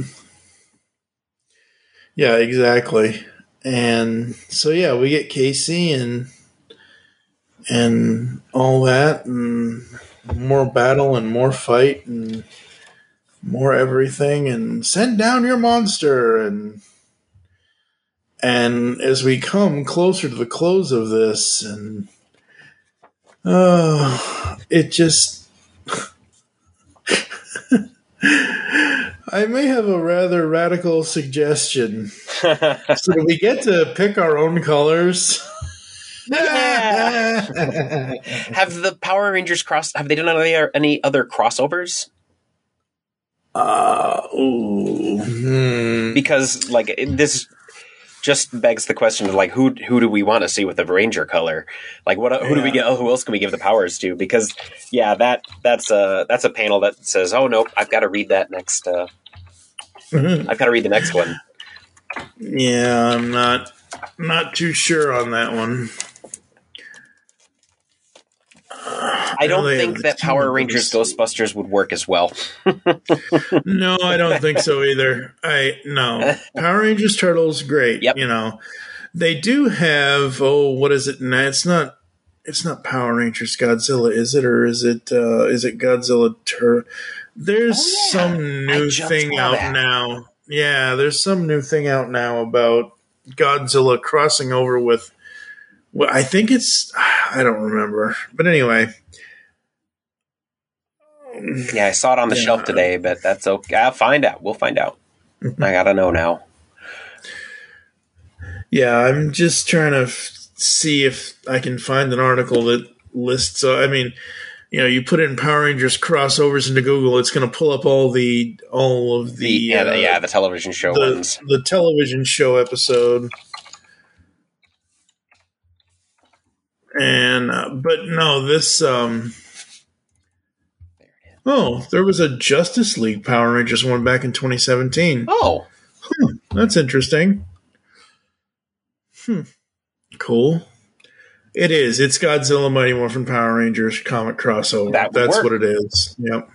Yeah, exactly. And so, yeah, we get Casey and all that, and more battle and more fight and more everything, and send down your monster. And as we come closer to the close of this, and it just I may have a rather radical suggestion. So do we get to pick our own colors? Have the Power Rangers have they done any other crossovers? Because like this just begs the question of like who do we want to see with the Ranger color? Like who do we get? Who else can we give the powers to? Because that's a panel that says, oh nope, I've got to read that next. I've got to read the next one. Yeah, I'm not too sure on that one. I don't think that Power Rangers Ghostbusters would work as well. No, I don't think so either. No. Power Rangers Turtles, great. Yep. You know, they do have, what is it? It's not Power Rangers Godzilla, is it? Or is it Godzilla There's some new thing out now. Yeah, there's some new thing out now about Godzilla crossing over with, well, I think I don't remember. But anyway. Yeah, I saw it on the shelf today, but that's okay. I'll find out. We'll find out. I gotta know now. Yeah, I'm just trying to see if I can find an article that lists. I mean, you know, you put in Power Rangers crossovers into Google, it's going to pull up all of the the television show ones, the television show episode. And but no, this there was a Justice League Power Rangers one back in 2017. Oh, that's interesting. Cool. It is. It's Godzilla Mighty Morphin Power Rangers comic crossover. That's what it is. Yep.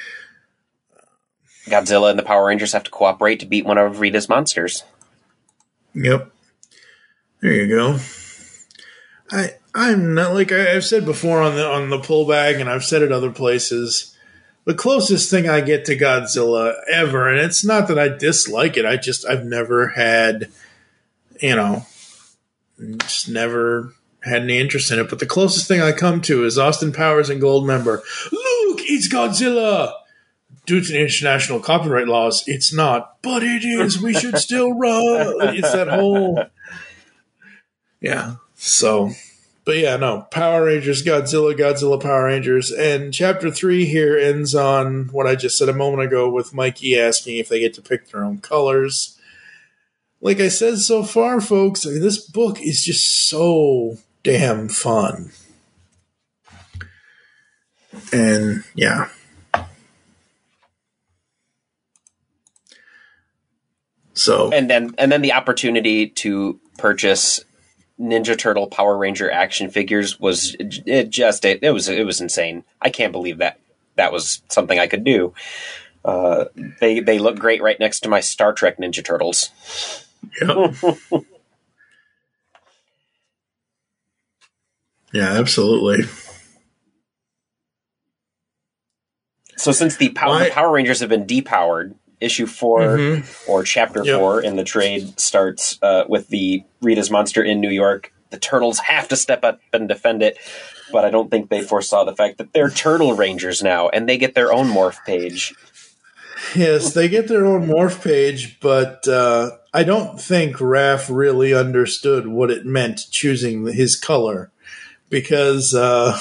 Godzilla and the Power Rangers have to cooperate to beat one of Rita's monsters. Yep. There you go. I'm not, like I've said before on the pull bag, and I've said it other places. The closest thing I get to Godzilla ever, and it's not that I dislike it. I've never had, just never had any interest in it. But the closest thing I come to is Austin Powers and Goldmember. Look, it's Godzilla. Due to international copyright laws, it's not, but it is. We should still run. It's that whole, yeah. So. But yeah, no, Power Rangers, Godzilla, Power Rangers. And Chapter 3 here ends on what I just said a moment ago with Mikey asking if they get to pick their own colors. Like I said so far, folks, this book is just so damn fun. And, yeah. So. And then the opportunity to purchase Ninja Turtle Power Ranger action figures was insane. I can't believe that was something I could do. They look great right next to my Star Trek Ninja Turtles. Yep. Yeah, absolutely. So since the Power Rangers have been depowered, issue 4 or chapter 4 in the trade starts with the Rita's monster in New York. The Turtles have to step up and defend it, but I don't think they foresaw the fact that they're Turtle Rangers now, and they get their own morph page. Yes, they get their own morph page, but I don't think Raph really understood what it meant choosing his color, because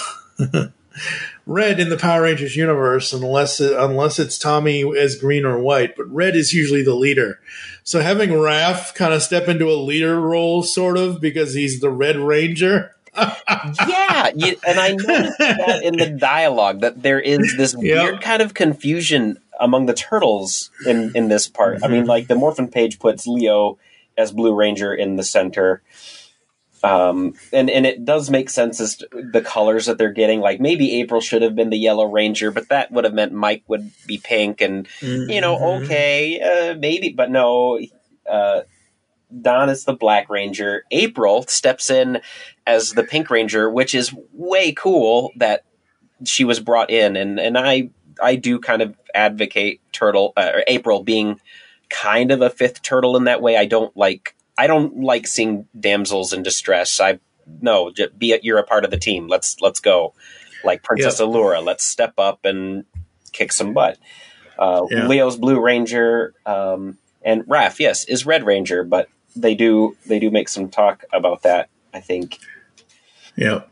red in the Power Rangers universe, unless it's Tommy as green or white, but red is usually the leader. So having Raph kind of step into a leader role, sort of, because he's the Red Ranger. Yeah, and I noticed that in the dialogue, that there is this weird kind of confusion among the Turtles in this part. I mean, like, the Morphin page puts Leo as Blue Ranger in the center, And it does make sense as to the colors that they're getting. Like maybe April should have been the Yellow Ranger, but that would have meant Mike would be pink, and okay, maybe, but no. Don is the Black Ranger. April steps in as the Pink Ranger, which is way cool that she was brought in, and I do kind of advocate April being kind of a fifth turtle in that way. I don't like seeing damsels in distress. You're a part of the team. Let's go. Like Princess Allura, let's step up and kick some butt. Leo's Blue Ranger, and Raph, yes, is Red Ranger, but they do make some talk about that, I think. Yeah.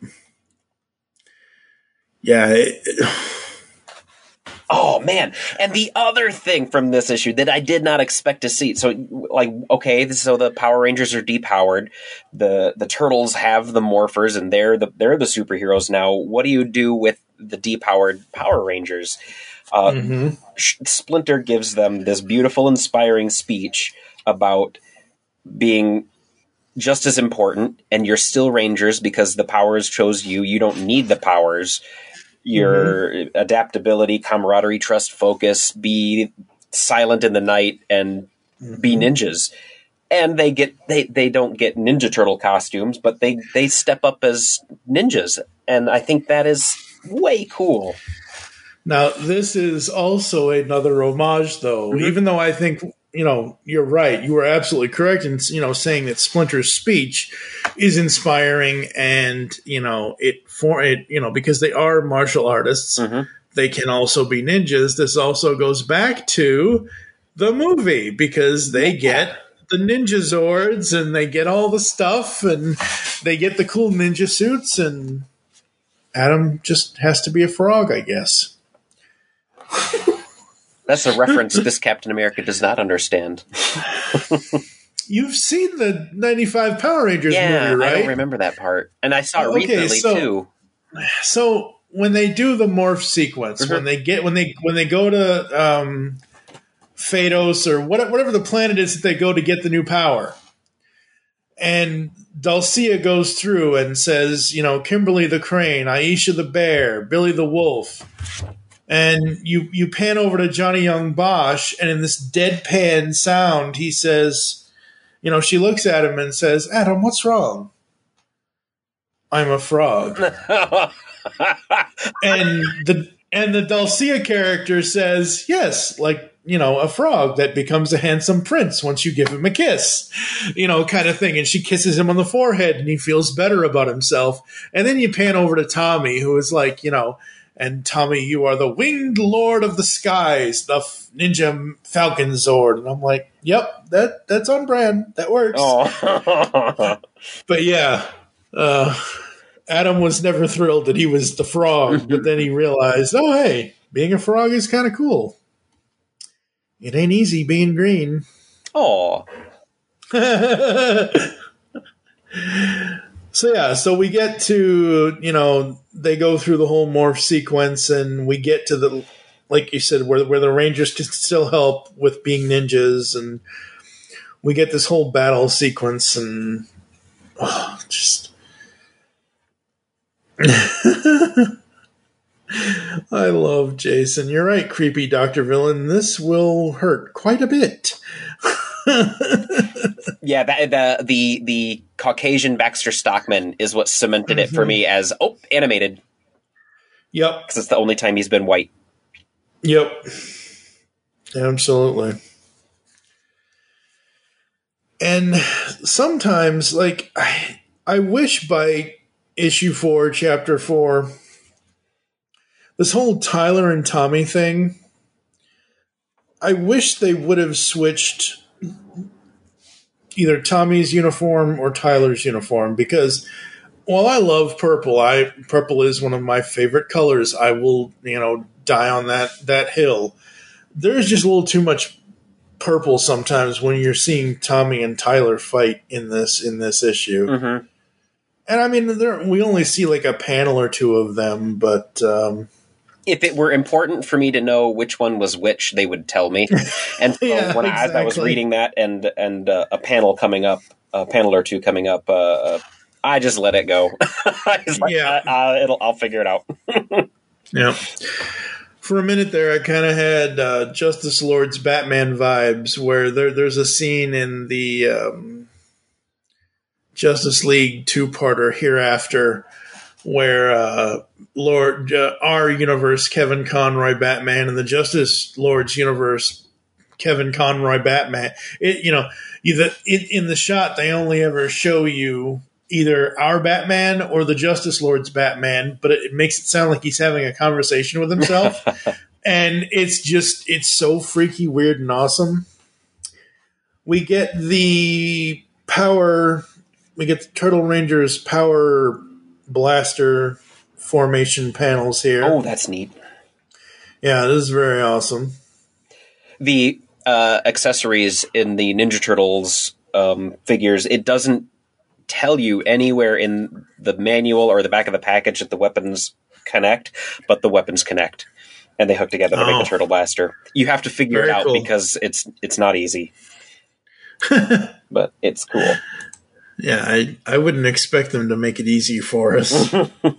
Yeah. Oh, man. And the other thing from this issue that I did not expect to see. So, like, okay, so the Power Rangers are depowered. The Turtles have the Morphers, and they're the superheroes now. What do you do with the depowered Power Rangers? Splinter gives them this beautiful, inspiring speech about being just as important, and you're still Rangers because the powers chose you. You don't need the powers. Your adaptability, camaraderie, trust, focus, be silent in the night, and be ninjas. And they don't get Ninja Turtle costumes, but they step up as ninjas. And I think that is way cool. Now, this is also another homage, though, even though I think, you're right. You were absolutely correct in, saying that Splinter's speech is inspiring, and, because they are martial artists, they can also be ninjas. This also goes back to the movie, because they get the ninja Zords, and they get all the stuff, and they get the cool ninja suits, and Adam just has to be a frog, I guess. That's a reference this Captain America does not understand. You've seen the 95 Power Rangers movie, right? I don't remember that part. And I saw it recently, too. So when they do the morph sequence, when they go to Phaedos or whatever the planet is that they go to get the new power, and Dulcea goes through and says, Kimberly the Crane, Aisha the Bear, Billy the Wolf. And you pan over to Johnny Young Bosch, and in this deadpan sound, he says, she looks at him and says, Adam, what's wrong? I'm a frog. and the Dulcea character says, yes, like, a frog that becomes a handsome prince once you give him a kiss, kind of thing. And she kisses him on the forehead, and he feels better about himself. And then you pan over to Tommy, who is like, and Tommy, you are the winged lord of the skies, the ninja Falcon Zord. And I'm like, yep, that's on brand. That works. Oh. But yeah, Adam was never thrilled that he was the frog, but then he realized, oh, hey, being a frog is kind of cool. It ain't easy being green. Oh. So we get to, they go through the whole morph sequence, and we get to the, like you said, where the Rangers can still help with being ninjas, and we get this whole battle sequence, and just I love Jason. You're right, creepy Dr. Villain. This will hurt quite a bit. Yeah, the Caucasian Baxter Stockman is what cemented it for me as animated. Yep, because it's the only time he's been white. Yep, absolutely. And sometimes, like, I wish by issue 4, chapter 4, this whole Tyler and Tommy thing, I wish they would have switched either Tommy's uniform or Tyler's uniform, because while I love purple, purple is one of my favorite colors. I will, die on that hill. There's just a little too much purple sometimes when you're seeing Tommy and Tyler fight in this issue. Mm-hmm. And I mean, we only see like a panel or two of them, but if it were important for me to know which one was which, they would tell me. And so as I was reading that, and a panel coming up, a panel or two coming up, I just let it go. I'll figure it out. Yeah. For a minute there, I kind of had Justice Lord's Batman vibes, where there's a scene in the Justice League two-parter Hereafter where our universe, Kevin Conroy Batman, and the Justice Lord's universe, Kevin Conroy Batman. In the shot, they only ever show you either our Batman or the Justice Lord's Batman, but it makes it sound like he's having a conversation with himself. And it's so freaky, weird, and awesome. We get the Turtle Rangers power blaster formation panels here. Oh, that's neat. Yeah, this is very awesome. The accessories in the Ninja Turtles figures, it doesn't tell you anywhere in the manual or the back of the package that the weapons connect, but the weapons connect. And they hook together to make a turtle blaster. You have to figure it out because it's not easy. But it's cool. Yeah, I wouldn't expect them to make it easy for us.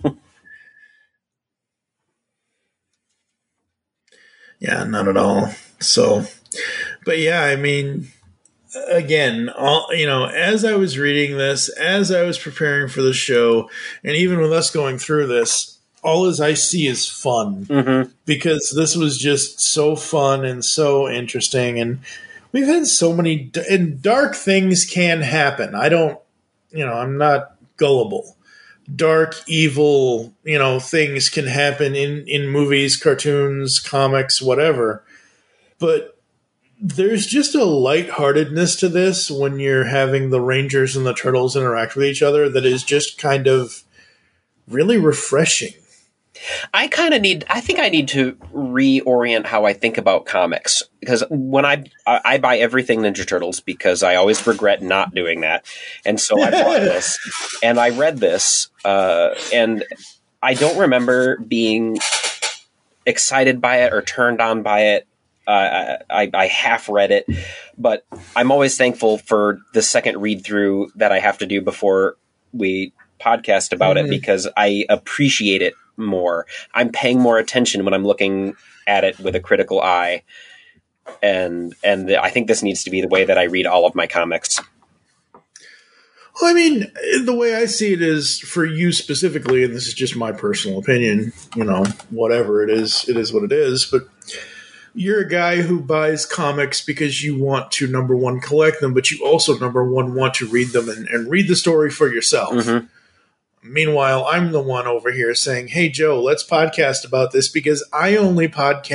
Yeah, not at all. So, but yeah, I mean, again, as I was reading this, as I was preparing for the show, and even with us going through this, all as I see is fun, because this was just so fun and so interesting, and we've had so many, and dark things can happen. I'm not gullible. Dark, evil, things can happen in movies, cartoons, comics, whatever. But there's just a lightheartedness to this when you're having the Rangers and the Turtles interact with each other that is just kind of really refreshing. I think I need to reorient how I think about comics, because when I buy everything Ninja Turtles, because I always regret not doing that. And so I bought this and I read this, and I don't remember being excited by it or turned on by it. I half read it, but I'm always thankful for the second read through that I have to do before we podcast about it, because I appreciate it more. I'm paying more attention when I'm looking at it with a critical eye, and I think this needs to be the way that I read all of my comics. Well, I mean, the way I see it is, for you specifically, and this is just my personal opinion, whatever it is what it is, but you're a guy who buys comics because you want to, number one, collect them, but you also, number one, want to read them and read the story for yourself. Meanwhile, I'm the one over here saying, hey, Joe, let's podcast about this, because I only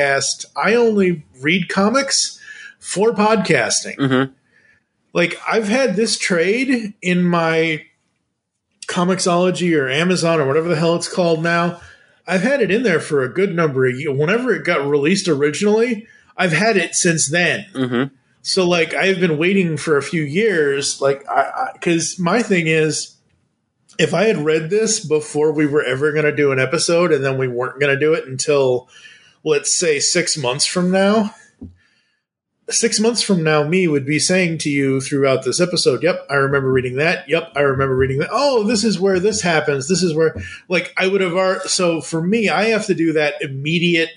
read comics for podcasting. Like, I've had this trade in my Comixology or Amazon or whatever the hell it's called now. I've had it in there for a good number of years. Whenever it got released originally, I've had it since then. So, like, I've been waiting for a few years, like, because my thing is, if I had read this before we were ever going to do an episode, and then we weren't going to do it until, let's say, 6 months from now, 6 months from now, me would be saying to you throughout this episode, yep, I remember reading that. Yep, I remember reading that. Oh, this is where this happens. This is where, like, I would have, so for me, I have to do that immediate,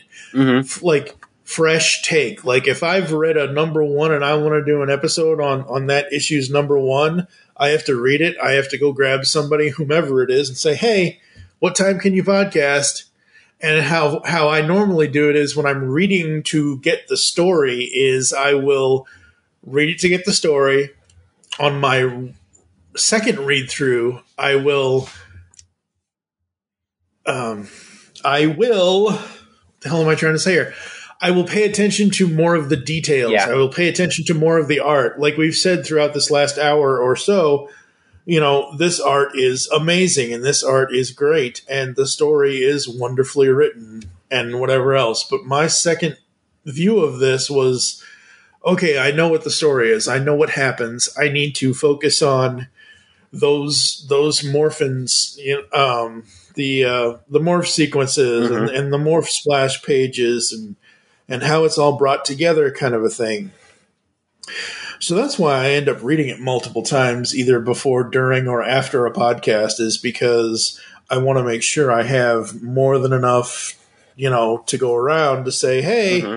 fresh take. Like, if I've read a number one and I want to do an episode on that issue's number one, I have to read it. I have to go grab somebody, whomever it is, and say, hey, what time can you podcast? And how I normally do it is, when I'm reading to get the story, is I will read it to get the story. On my second read through, I will what the hell am I trying to say here? I will pay attention to more of the details. Yeah. I will pay attention to more of the art. Like we've said throughout this last hour or so, this art is amazing and this art is great and the story is wonderfully written and whatever else. But my second view of this was, okay, I know what the story is. I know what happens. I need to focus on those morphins, the morph sequences and the morph splash pages and how it's all brought together, kind of a thing. So that's why I end up reading it multiple times, either before, during, or after a podcast, is because I want to make sure I have more than enough, to go around to say, hey,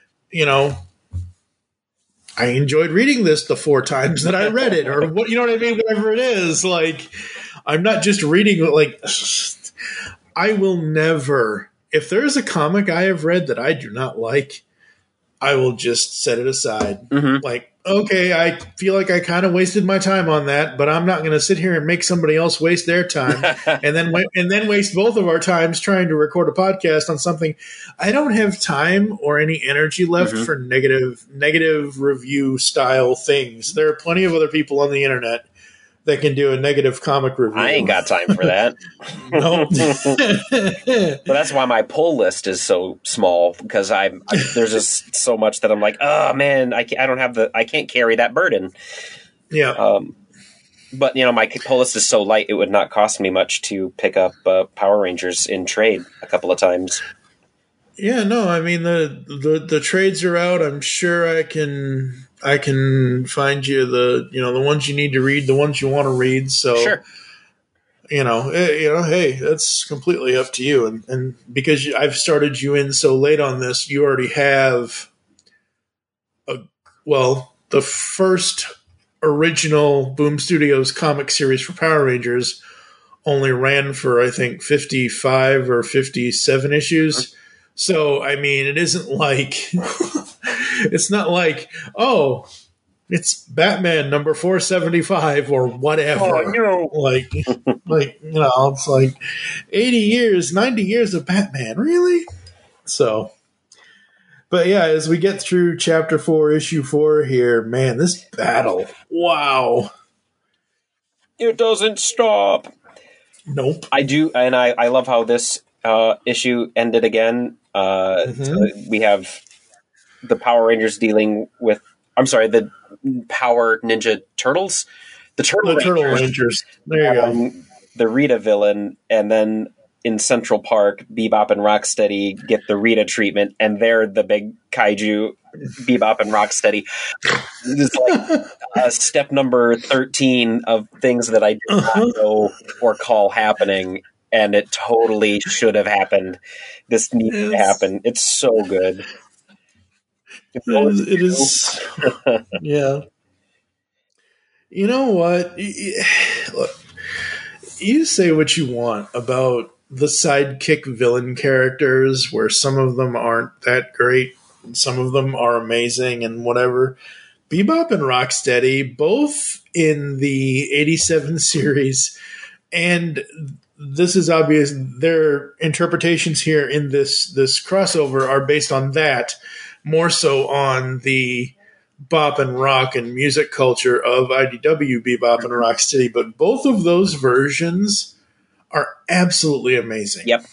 I enjoyed reading this the 4 times that I read it, or what, you know what I mean? Whatever it is. Like, I'm not just reading, like, I will never, if there's a comic I have read that I do not like, I will just set it aside. Mm-hmm. Like, okay, I feel like I kind of wasted my time on that, but I'm not going to sit here and make somebody else waste their time and then waste both of our times trying to record a podcast on something I don't have time or any energy left for negative review style things. There are plenty of other people on the internet that can do a negative comic review. I ain't got time for that. No. But that's why my pull list is so small, because there's just so much that I'm like, oh man, I can't carry that burden. Yeah. But my pull list is so light, it would not cost me much to pick up Power Rangers in trade a couple of times. Yeah, no, I mean the trades are out. I'm sure I can find you the ones you need to read, the ones you want to read. So, sure. Hey, that's completely up to you. And because I've started you in so late on this, you already have the first original Boom Studios comic series for Power Rangers only ran for, I think, 55 or 57 issues. So, I mean, it isn't like it's not like, oh, it's Batman number 475 or whatever. Oh, no. It's like 80 years, 90 years of Batman. Really? So, but yeah, as we get through chapter 4, issue 4 here, man, this battle, wow. It doesn't stop. Nope. I do, and I love how this issue ended again. So we have the Power Rangers dealing with, the Power Ninja Turtles. The Turtle Rangers. There you go. The Rita villain, and then in Central Park, Bebop and Rocksteady get the Rita treatment, and they're the big kaiju, Bebop and Rocksteady. This is like step number 13 of things that I do not know or call happening, and it totally should have happened. This needs to happen. It's so good. It is. Yeah. You know what? Look, you say what you want about the sidekick villain characters, where some of them aren't that great, and some of them are amazing and whatever. Bebop and Rocksteady, both in the 87 series, and this is obvious, their interpretations here in this crossover are based on that, more so on the bop and rock and music culture of IDW Bebop and Rocksteady, but both of those versions are absolutely amazing. Yep.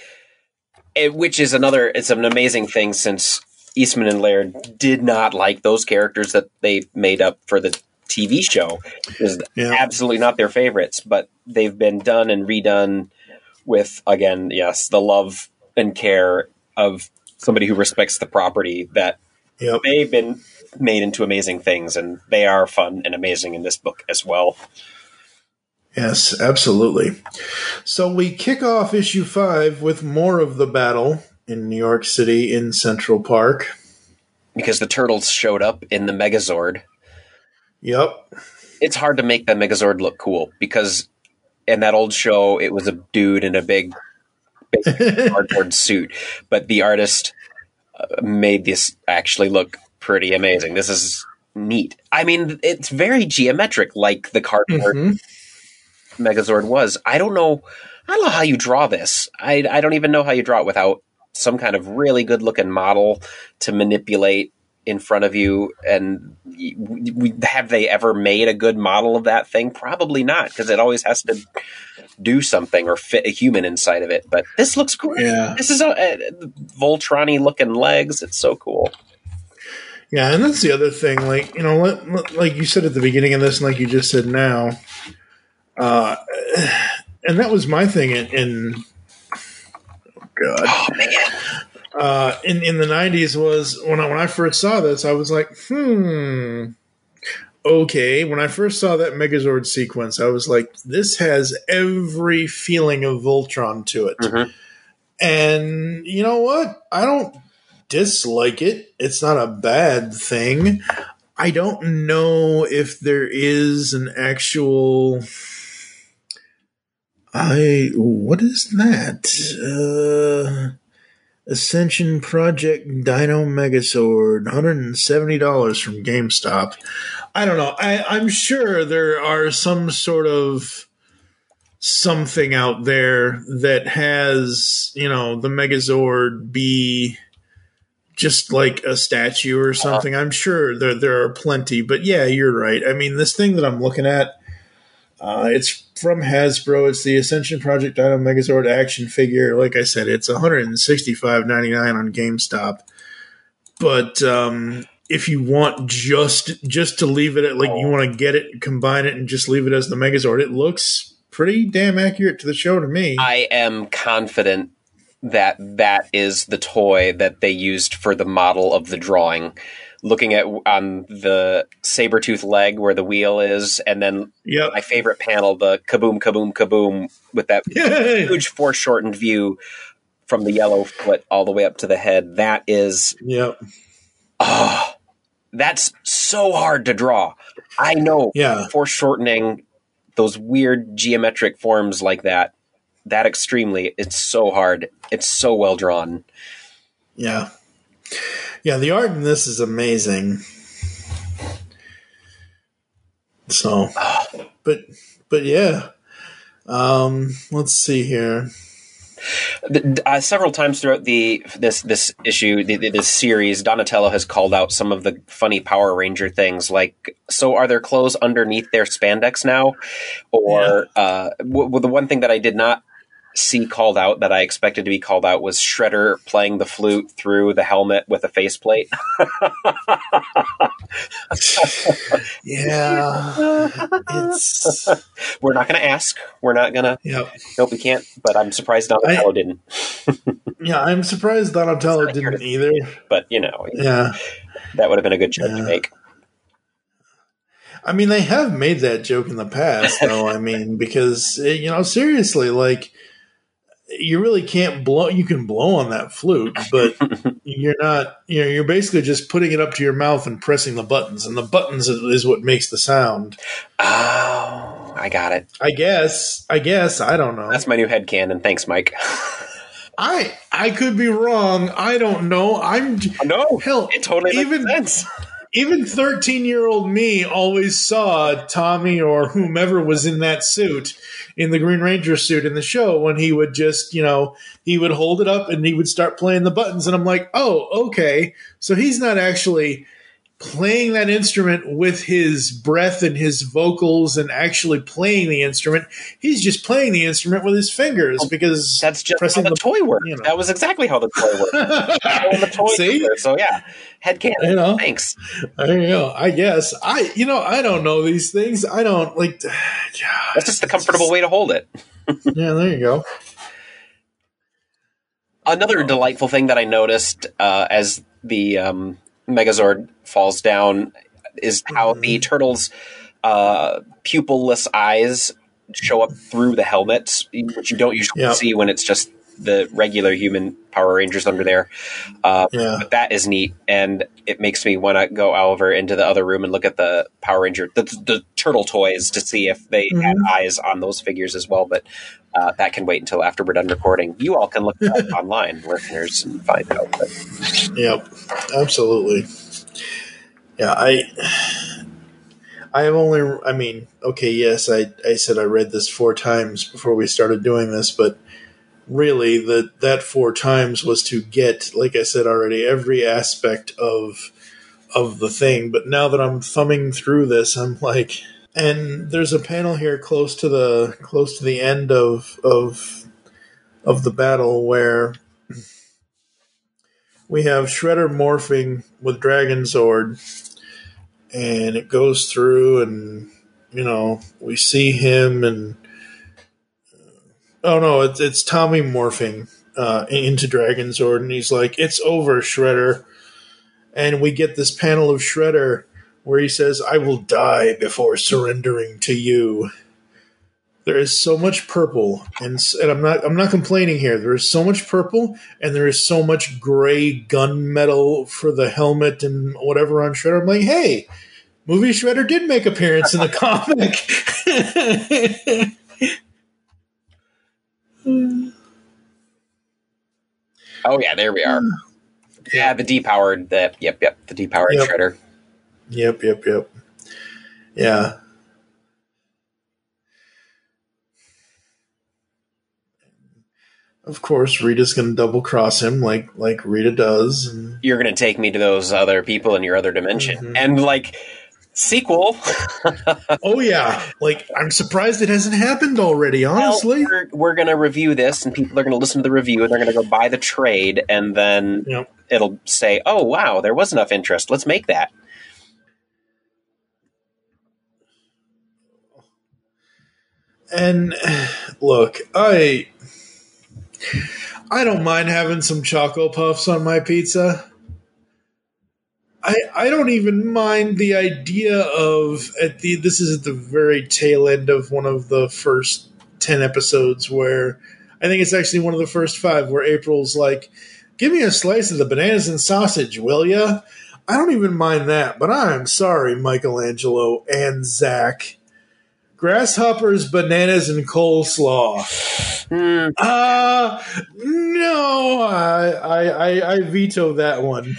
Which is it's an amazing thing, since Eastman and Laird did not like those characters that they made up for the TV show. Is absolutely not their favorites, but they've been done and redone with, again, yes, the love and care of somebody who respects the property, that they've been made into amazing things, and they are fun and amazing in this book as well. Yes, absolutely. So we kick off issue 5 with more of the battle in New York City in Central Park. Because the Turtles showed up in the Megazord. Yep. It's hard to make that Megazord look cool, because in that old show, it was a dude in a big cardboard suit. But the artist made this actually look pretty amazing. This is neat. I mean, it's very geometric, like the cardboard Megazord was. I don't know how you draw this. I don't even know how you draw it without some kind of really good looking model to manipulate in front of you. And have they ever made a good model of that thing? Probably not, because it always has to do something or fit a human inside of it. But this looks great. Yeah. This is Voltron-y looking legs. It's so cool. Yeah, and that's the other thing. Like, like you said at the beginning of this, and like you just said now, and that was my thing in oh man, in the 90s, was when I first saw this, I was like, okay, when I first saw that Megazord sequence, I was like, this has every feeling of Voltron to it. Mm-hmm. And you know what? I don't dislike it. It's not a bad thing. I don't know if there is an actual... what is that? Ascension Project Dino Megazord, $170 from GameStop. I don't know. I'm sure there are some sort of something out there that has, the Megazord be just like a statue or something. I'm sure there are plenty, but yeah, you're right. I mean, this thing that I'm looking at, it's from Hasbro. It's the Ascension Project Dino Megazord action figure. Like I said, it's $165.99 on GameStop. But if you want just to leave it at, like, you want to get it, combine it, and just leave it as the Megazord, it looks pretty damn accurate to the show to me. I am confident that is the toy that they used for the model of the drawing. Looking at on the Sabretooth leg where the wheel is, and then my favorite panel, the kaboom, kaboom, kaboom, with that huge foreshortened view from the yellow foot all the way up to the head. That is... that's so hard to draw. I know foreshortening those weird geometric forms like that extremely, it's so hard. It's so well drawn. Yeah. Yeah, the art in this is amazing. So, but yeah. Let's see here. Several times throughout this issue, this series, Donatello has called out some of the funny Power Ranger things, like, so are there clothes underneath their spandex now? Or the one thing that I did not see called out that I expected to be called out was Shredder playing the flute through the helmet with a faceplate. We're not going to ask. We're not going to. Nope, we can't. But I'm surprised Donatello didn't. I'm surprised Donatello didn't either. But, that would have been a good joke to make. I mean, they have made that joke in the past, though. I mean, because, seriously, like, you really can't blow. You can blow on that flute, but you're not. You're basically just putting it up to your mouth and pressing the buttons, and the buttons is what makes the sound. Oh, I got it. I guess. I don't know. That's my new headcanon. Thanks, Mike. I could be wrong. I don't know. Hell, it totally makes sense. Even 13-year-old me always saw Tommy or whomever was in that suit, in the Green Ranger suit in the show, when he would just, he would hold it up and he would start playing the buttons. And I'm like, oh, okay. So he's not actually playing that instrument with his breath and his vocals and actually playing the instrument. He's just playing the instrument with his fingers, because that's just how the toy worked. That was exactly how the toy worked. See? So yeah, headcanon. Thanks. There you go. I guess I don't know these things. I don't like. That's just the comfortable way to hold it. Yeah, there you go. Another delightful thing that I noticed as the Megazord falls down is how the turtle's pupilless eyes show up through the helmet, which you don't usually see when it's just the regular human Power Rangers under there. But that is neat, and it makes me want to go over into the other room and look at the Power Ranger, the turtle toys, to see if they had eyes on those figures as well. But that can wait until after we're done recording. You all can look it up online, listeners, and find out. Yep, absolutely. Yeah, I have only. I mean, okay, yes, I said I read this 4 times before we started doing this, but really, that 4 times was to get, like I said already, every aspect of the thing. But now that I'm thumbing through this, I'm like, and there's a panel here close to the end of the battle where we have Shredder morphing with Dragon Zord, and it goes through, and we see him, and it's Tommy morphing into Dragon Zord, and he's like, "It's over, Shredder." And we get this panel of Shredder where he says, "I will die before surrendering to you." There is so much purple, and I'm not complaining here. There is so much purple, and there is so much gray gunmetal for the helmet and whatever on Shredder. I'm like, hey, movie Shredder did make appearance in the comic. Oh yeah, there we are. Yeah, the depowered. The depowered Shredder. Yep. Yeah. Of course, Rita's going to double cross him like Rita does. And you're going to take me to those other people in your other dimension. And like, sequel. Oh yeah. Like, I'm surprised it hasn't happened already, honestly. Well, we're going to review this, and people are going to listen to the review, and they're going to go buy the trade, and then it'll say, oh wow, there was enough interest. Let's make that. And look, I don't mind having some Choco Puffs on my pizza. I don't even mind the idea of this is at the very tail end of one of the first 10 episodes where I think it's actually one of the first 5 where April's like, "Give me a slice of the bananas and sausage, will ya?" I don't even mind that, but I'm sorry, Michelangelo and Zach. Grasshoppers, bananas, and coleslaw. No, I veto that one.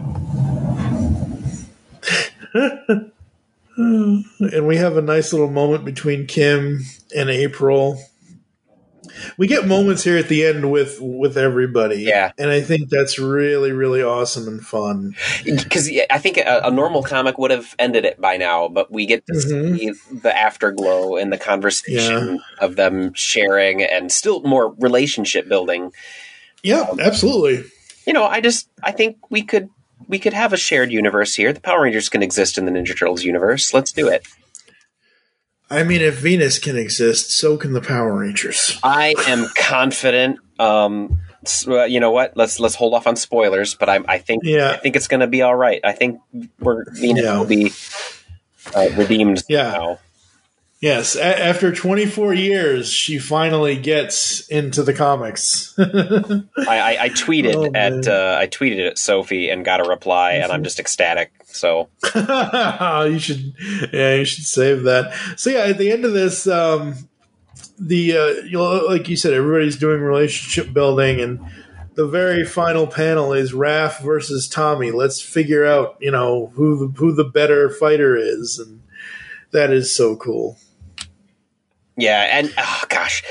And we have a nice little moment between Kim and April. We get moments here at the end with everybody. Yeah. And I think that's really, really awesome and fun. Because I think a normal comic would have ended it by now, but we get to see the afterglow and the conversation of them sharing and still more relationship building. Yeah, absolutely. I think we could have a shared universe here. The Power Rangers can exist in the Ninja Turtles universe. Let's do it. I mean, if Venus can exist, so can the Power Rangers. I am confident. You know what? Let's hold off on spoilers. But I think it's going to be all right. I think Venus will be redeemed now. Yes, after 24 years, she finally gets into the comics. I tweeted I tweeted at Sophie and got a reply, and I'm just ecstatic. So you should save that. So yeah, at the end of this, like you said, everybody's doing relationship building, and the very final panel is Raph versus Tommy. Let's figure out who the better fighter is, and that is so cool. Yeah, and oh gosh,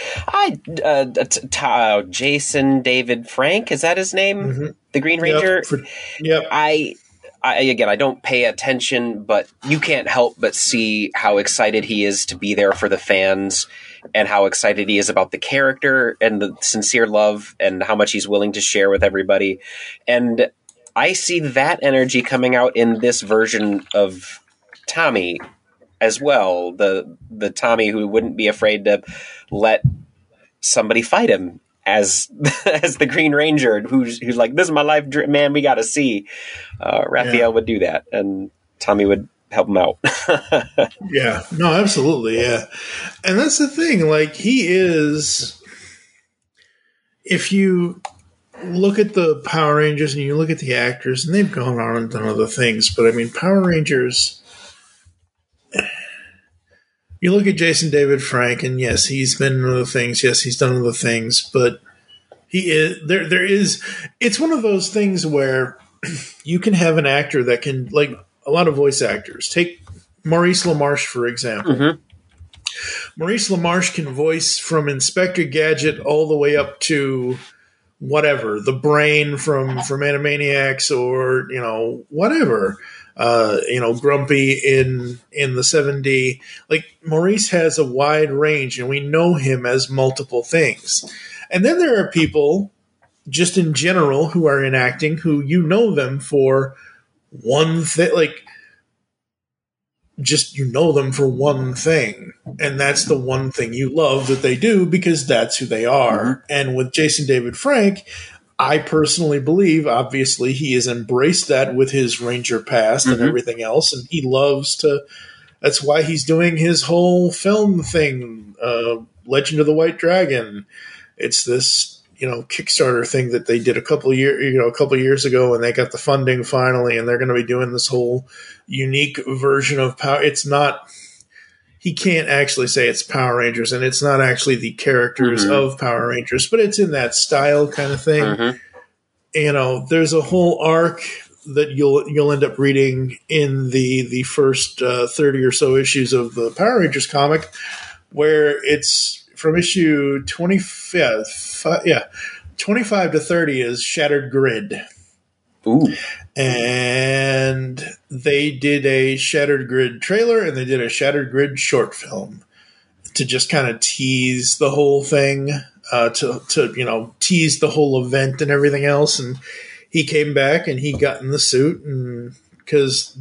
Jason David Frank, is that his name? The Green Ranger. Yep. I don't pay attention, but you can't help but see how excited he is to be there for the fans, and how excited he is about the character and the sincere love, and how much he's willing to share with everybody. And I see that energy coming out in this version of Tommy as well, the Tommy who wouldn't be afraid to let somebody fight him as the Green Ranger, who's like, "This is my life, man. We got to see." Raphael would do that, and Tommy would help him out. Yeah, no, absolutely, yeah. And that's the thing. Like, he is. If you look at the Power Rangers and you look at the actors, and they've gone on and done other things, but I mean, Power Rangers. You look at Jason David Frank, and yes, he's been in other things. Yes, he's done other things, but he is there is. It's one of those things where you can have an actor that can, like a lot of voice actors. Take Maurice LaMarche, for example. Maurice LaMarche can voice from Inspector Gadget all the way up to whatever, the Brain from Animaniacs, or whatever. Grumpy in the 7D. Like, Maurice has a wide range, and we know him as multiple things. And then there are people, just in general, who are in acting, who you know them for one thing, like, just you know them for one thing, and that's the one thing you love that they do, because that's who they are. And with Jason David Frank, I personally believe, obviously, he has embraced that with his Ranger past and everything else, and he loves to. That's why he's doing his whole film thing, Legend of the White Dragon. It's this, Kickstarter thing that they did a couple of years ago, and they got the funding finally, and they're going to be doing this whole unique version of Power. It's not. He can't actually say it's Power Rangers, and it's not actually the characters of Power Rangers, but it's in that style kind of thing. There's a whole arc that you'll end up reading in the first 30 or so issues of the Power Rangers comic, where it's from issue 25 to 30 is Shattered Grid. Ooh. And they did a Shattered Grid trailer and they did a Shattered Grid short film to just kind of tease the whole thing, to tease the whole event and everything else. And he came back and he got in the suit, and because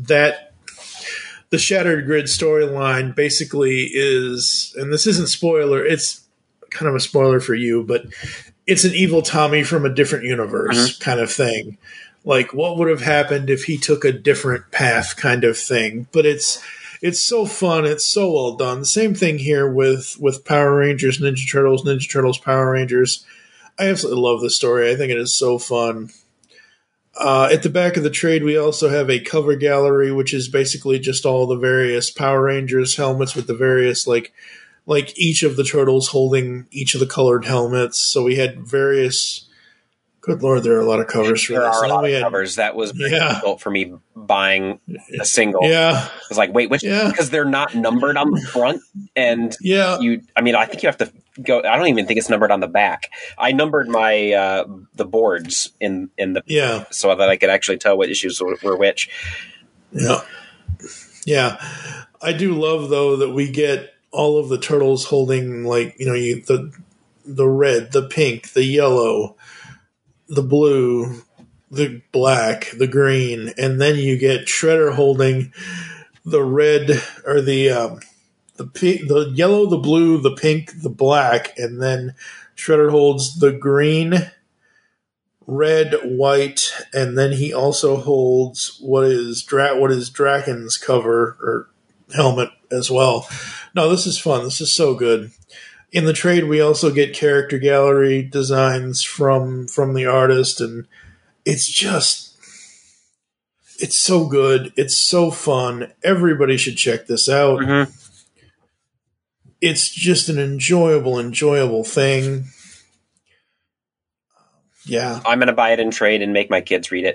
the Shattered Grid storyline basically is, and this isn't spoiler, it's kind of a spoiler for you, but it's an evil Tommy from a different universe kind of thing. Like, what would have happened if he took a different path kind of thing. But it's so fun. It's so well done. The same thing here with Power Rangers, Ninja Turtles, Power Rangers. I absolutely love this story. I think it is so fun. At the back of the trade, we also have a cover gallery, which is basically just all the various Power Rangers helmets with the various, like each of the turtles holding each of the colored helmets. So we had various... Good Lord, there are a lot of covers for this. There are a lot of covers. That was very difficult for me buying a single. Yeah. I was like, wait, which? Because they're not numbered on the front. And I think you have to go. I don't even think it's numbered on the back. I numbered my the boards in the so that I could actually tell what issues were which. Yeah. Yeah. I do love, though, that we get all of the turtles holding, the red, the pink, the yellow, the blue, the black, the green, and then you get Shredder holding the red, or the yellow, the blue, the pink, the black, and then Shredder holds the green, red, white, and then he also holds what is Draken's cover or helmet as well. No, this is fun. This is so good. In the trade, we also get character gallery designs from the artist, and it's so good. It's so fun. Everybody should check this out. It's just an enjoyable thing. Yeah. I'm going to buy it in trade and make my kids read it.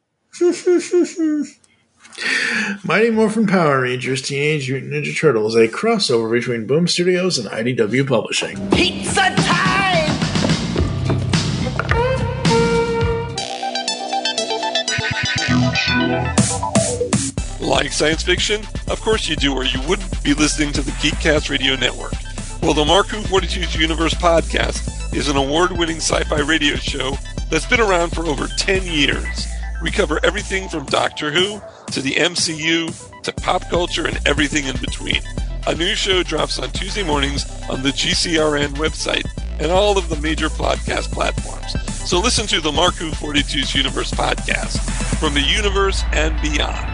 Mighty Morphin Power Rangers Teenage Mutant Ninja Turtles, a crossover between Boom Studios and IDW Publishing. Pizza time! Like science fiction? Of course you do, or you wouldn't be listening to the Geekcast Radio Network. Well, the Marku 42's Universe podcast is an award-winning sci-fi radio show that's been around for over 10 years. We cover everything from Doctor Who to the MCU to pop culture and everything in between. A new show drops on Tuesday mornings on the GCRN website and all of the major podcast platforms. So listen to the Marku 42's Universe podcast from the universe and beyond.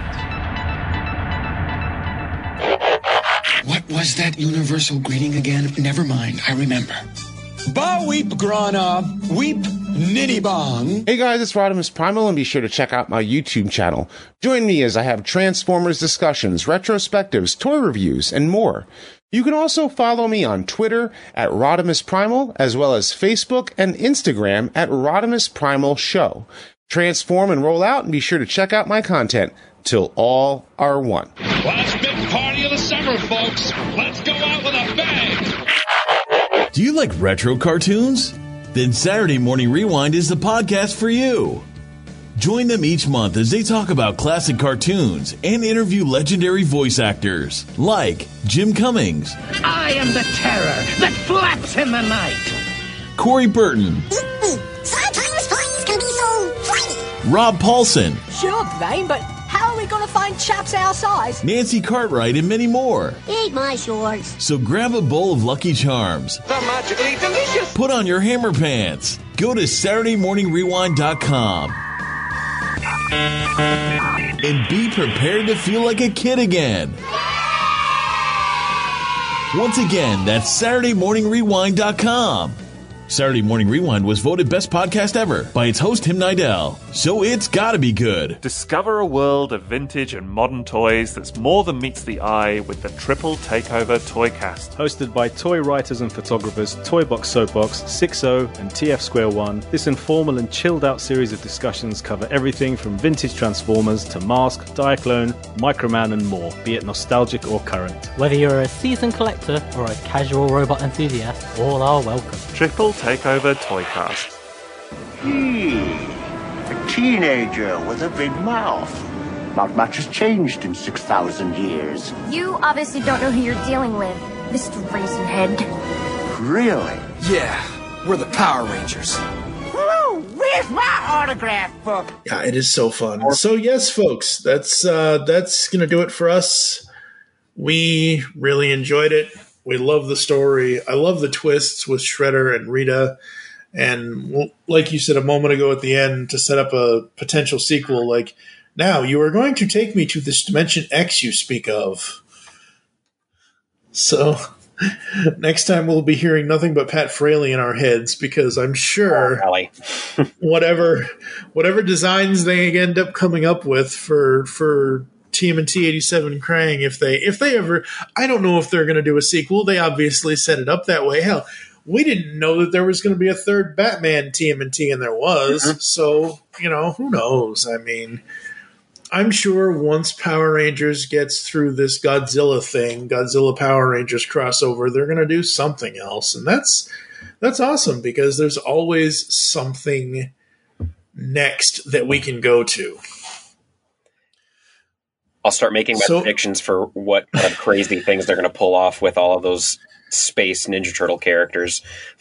What was that universal greeting again? Never mind, I remember. Ba weep grana, weep nitty bong. Hey guys, it's Rodimus Primal, and be sure to check out my YouTube channel. Join me as I have Transformers discussions, retrospectives, toy reviews, and more. You can also follow me on Twitter at Rodimus Primal, as well as Facebook and Instagram at Rodimus Primal Show. Transform and roll out, and be sure to check out my content till all are one. Last big party of the summer, folks. Let's go out with a bang. Do you like retro cartoons? Then Saturday Morning Rewind is the podcast for you. Join them each month as they talk about classic cartoons and interview legendary voice actors like Jim Cummings. I am the terror that flaps in the night. Corey Burton. Sometimes toys can be so flighty. Rob Paulson. Sure, Dwayne, but how are we going to find chaps our size? Nancy Cartwright and many more. Eat my shorts. So grab a bowl of Lucky Charms. They're magically delicious. Put on your hammer pants Go to SaturdayMorningRewind.com and be prepared to feel like a kid again. Once again, that's SaturdayMorningRewind.com. Saturday Morning Rewind was voted Best Podcast Ever by its host, Tim Nidell. So it's gotta be good. Discover a world of vintage and modern toys that's more than meets the eye with the Triple Takeover Toycast. Hosted by toy writers and photographers Toybox Soapbox, 6O, and TF Square One, this informal and chilled-out series of discussions cover everything from vintage Transformers to Mask, Diaclone, Microman, and more, be it nostalgic or current. Whether you're a seasoned collector or a casual robot enthusiast, all are welcome. Triple Takeover Toycast. A teenager with a big mouth. Not much has changed in 6,000 years. You obviously don't know who you're dealing with, Mr. Racerhead. Really? Yeah, we're the Power Rangers. Woo! Where's my autograph book? Yeah, it is so fun. So yes, folks, that's gonna do it for us. We really enjoyed it. We love the story. I love the twists with Shredder and Rita. And like you said a moment ago at the end, to set up a potential sequel, like, now you are going to take me to this Dimension X you speak of. So next time we'll be hearing nothing but Pat Fraley in our heads, because I'm sure whatever designs they end up coming up with for TMNT 87 Krang, if they ever, I don't know if they're going to do a sequel. They obviously set it up that way. Hell, we didn't know that there was going to be a third Batman TMNT, and there was. Mm-hmm. So, who knows? I mean, I'm sure once Power Rangers gets through this Godzilla thing, Godzilla Power Rangers crossover, they're going to do something else. And that's awesome, because there's always something next that we can go to. I'll start making my predictions for what kind of crazy things they're going to pull off with all of those space Ninja Turtle characters.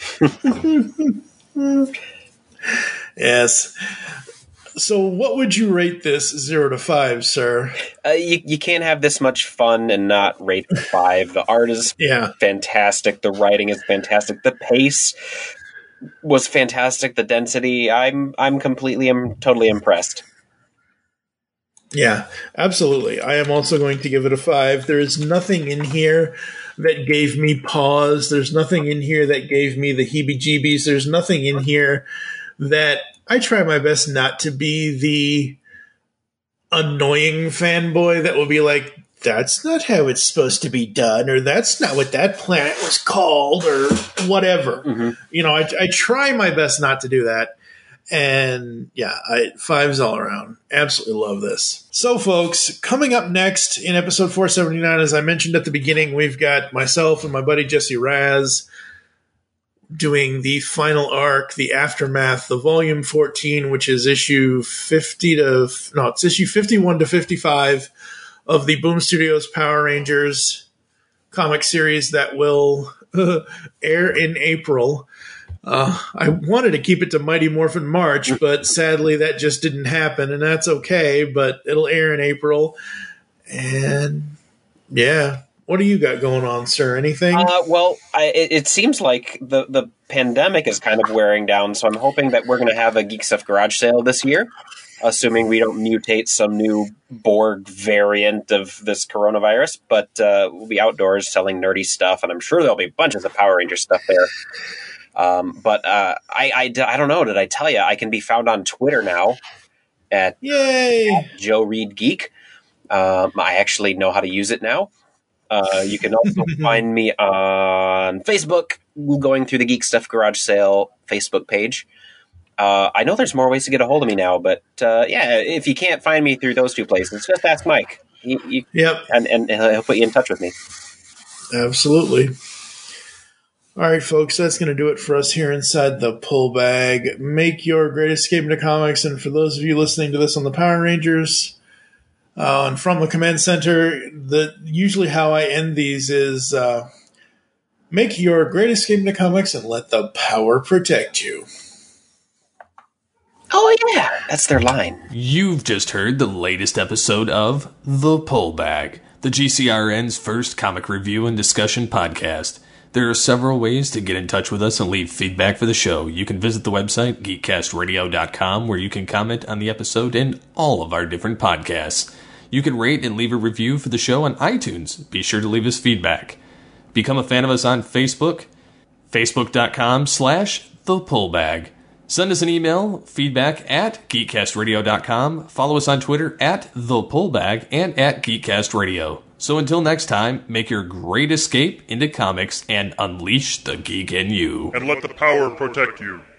Yes. So what would you rate this 0 to 5, sir? You can't have this much fun and not rate it 5. The art is fantastic. The writing is fantastic. The pace was fantastic. The density, I'm totally impressed. Yeah, absolutely. I am also going to give it a 5. There is nothing in here that gave me pause. There's nothing in here that gave me the heebie-jeebies. There's nothing in here that I try my best not to be the annoying fanboy that will be like, that's not how it's supposed to be done, or that's not what that planet was called, or whatever. Mm-hmm. I try my best not to do that. And yeah, 5s all around. Absolutely love this. So folks, coming up next in episode 479, as I mentioned at the beginning, we've got myself and my buddy Jesse Raz doing the final arc, the Aftermath, the volume 14, which is issue 51 to 55 of the Boom Studios Power Rangers comic series that will air in April. I wanted to keep it to Mighty Morphin March, but sadly that just didn't happen, and that's okay, but it'll air in April. And yeah, what do you got going on, sir? Anything? It seems like the pandemic is kind of wearing down, so I'm hoping that we're going to have a Geek Stuff garage sale this year, assuming we don't mutate some new Borg variant of this coronavirus, but we'll be outdoors selling nerdy stuff, and I'm sure there'll be bunches of Power Ranger stuff there. I don't know. Did I tell you I can be found on Twitter now at Joe Reed Geek? I actually know how to use it now. You can also find me on Facebook, going through the Geek Stuff Garage Sale Facebook page. I know there's more ways to get a hold of me now, but if you can't find me through those two places, just ask Mike. Yep. And he'll put you in touch with me. Absolutely. All right, folks, that's going to do it for us here inside the Pull Bag. Make your great escape into comics, and for those of you listening to this on the Power Rangers and from the Command Center, usually how I end these is make your great escape into comics and let the power protect you. Oh, yeah, that's their line. You've just heard the latest episode of The Pull Bag, the GCRN's first comic review and discussion podcast. There are several ways to get in touch with us and leave feedback for the show. You can visit the website, geekcastradio.com, where you can comment on the episode and all of our different podcasts. You can rate and leave a review for the show on iTunes. Be sure to leave us feedback. Become a fan of us on Facebook, facebook.com/thepullbag. Send us an email, feedback at geekcastradio.com. Follow us on Twitter at thepullbag and at geekcastradio. So until next time, make your great escape into comics and unleash the geek in you. And let the power protect you.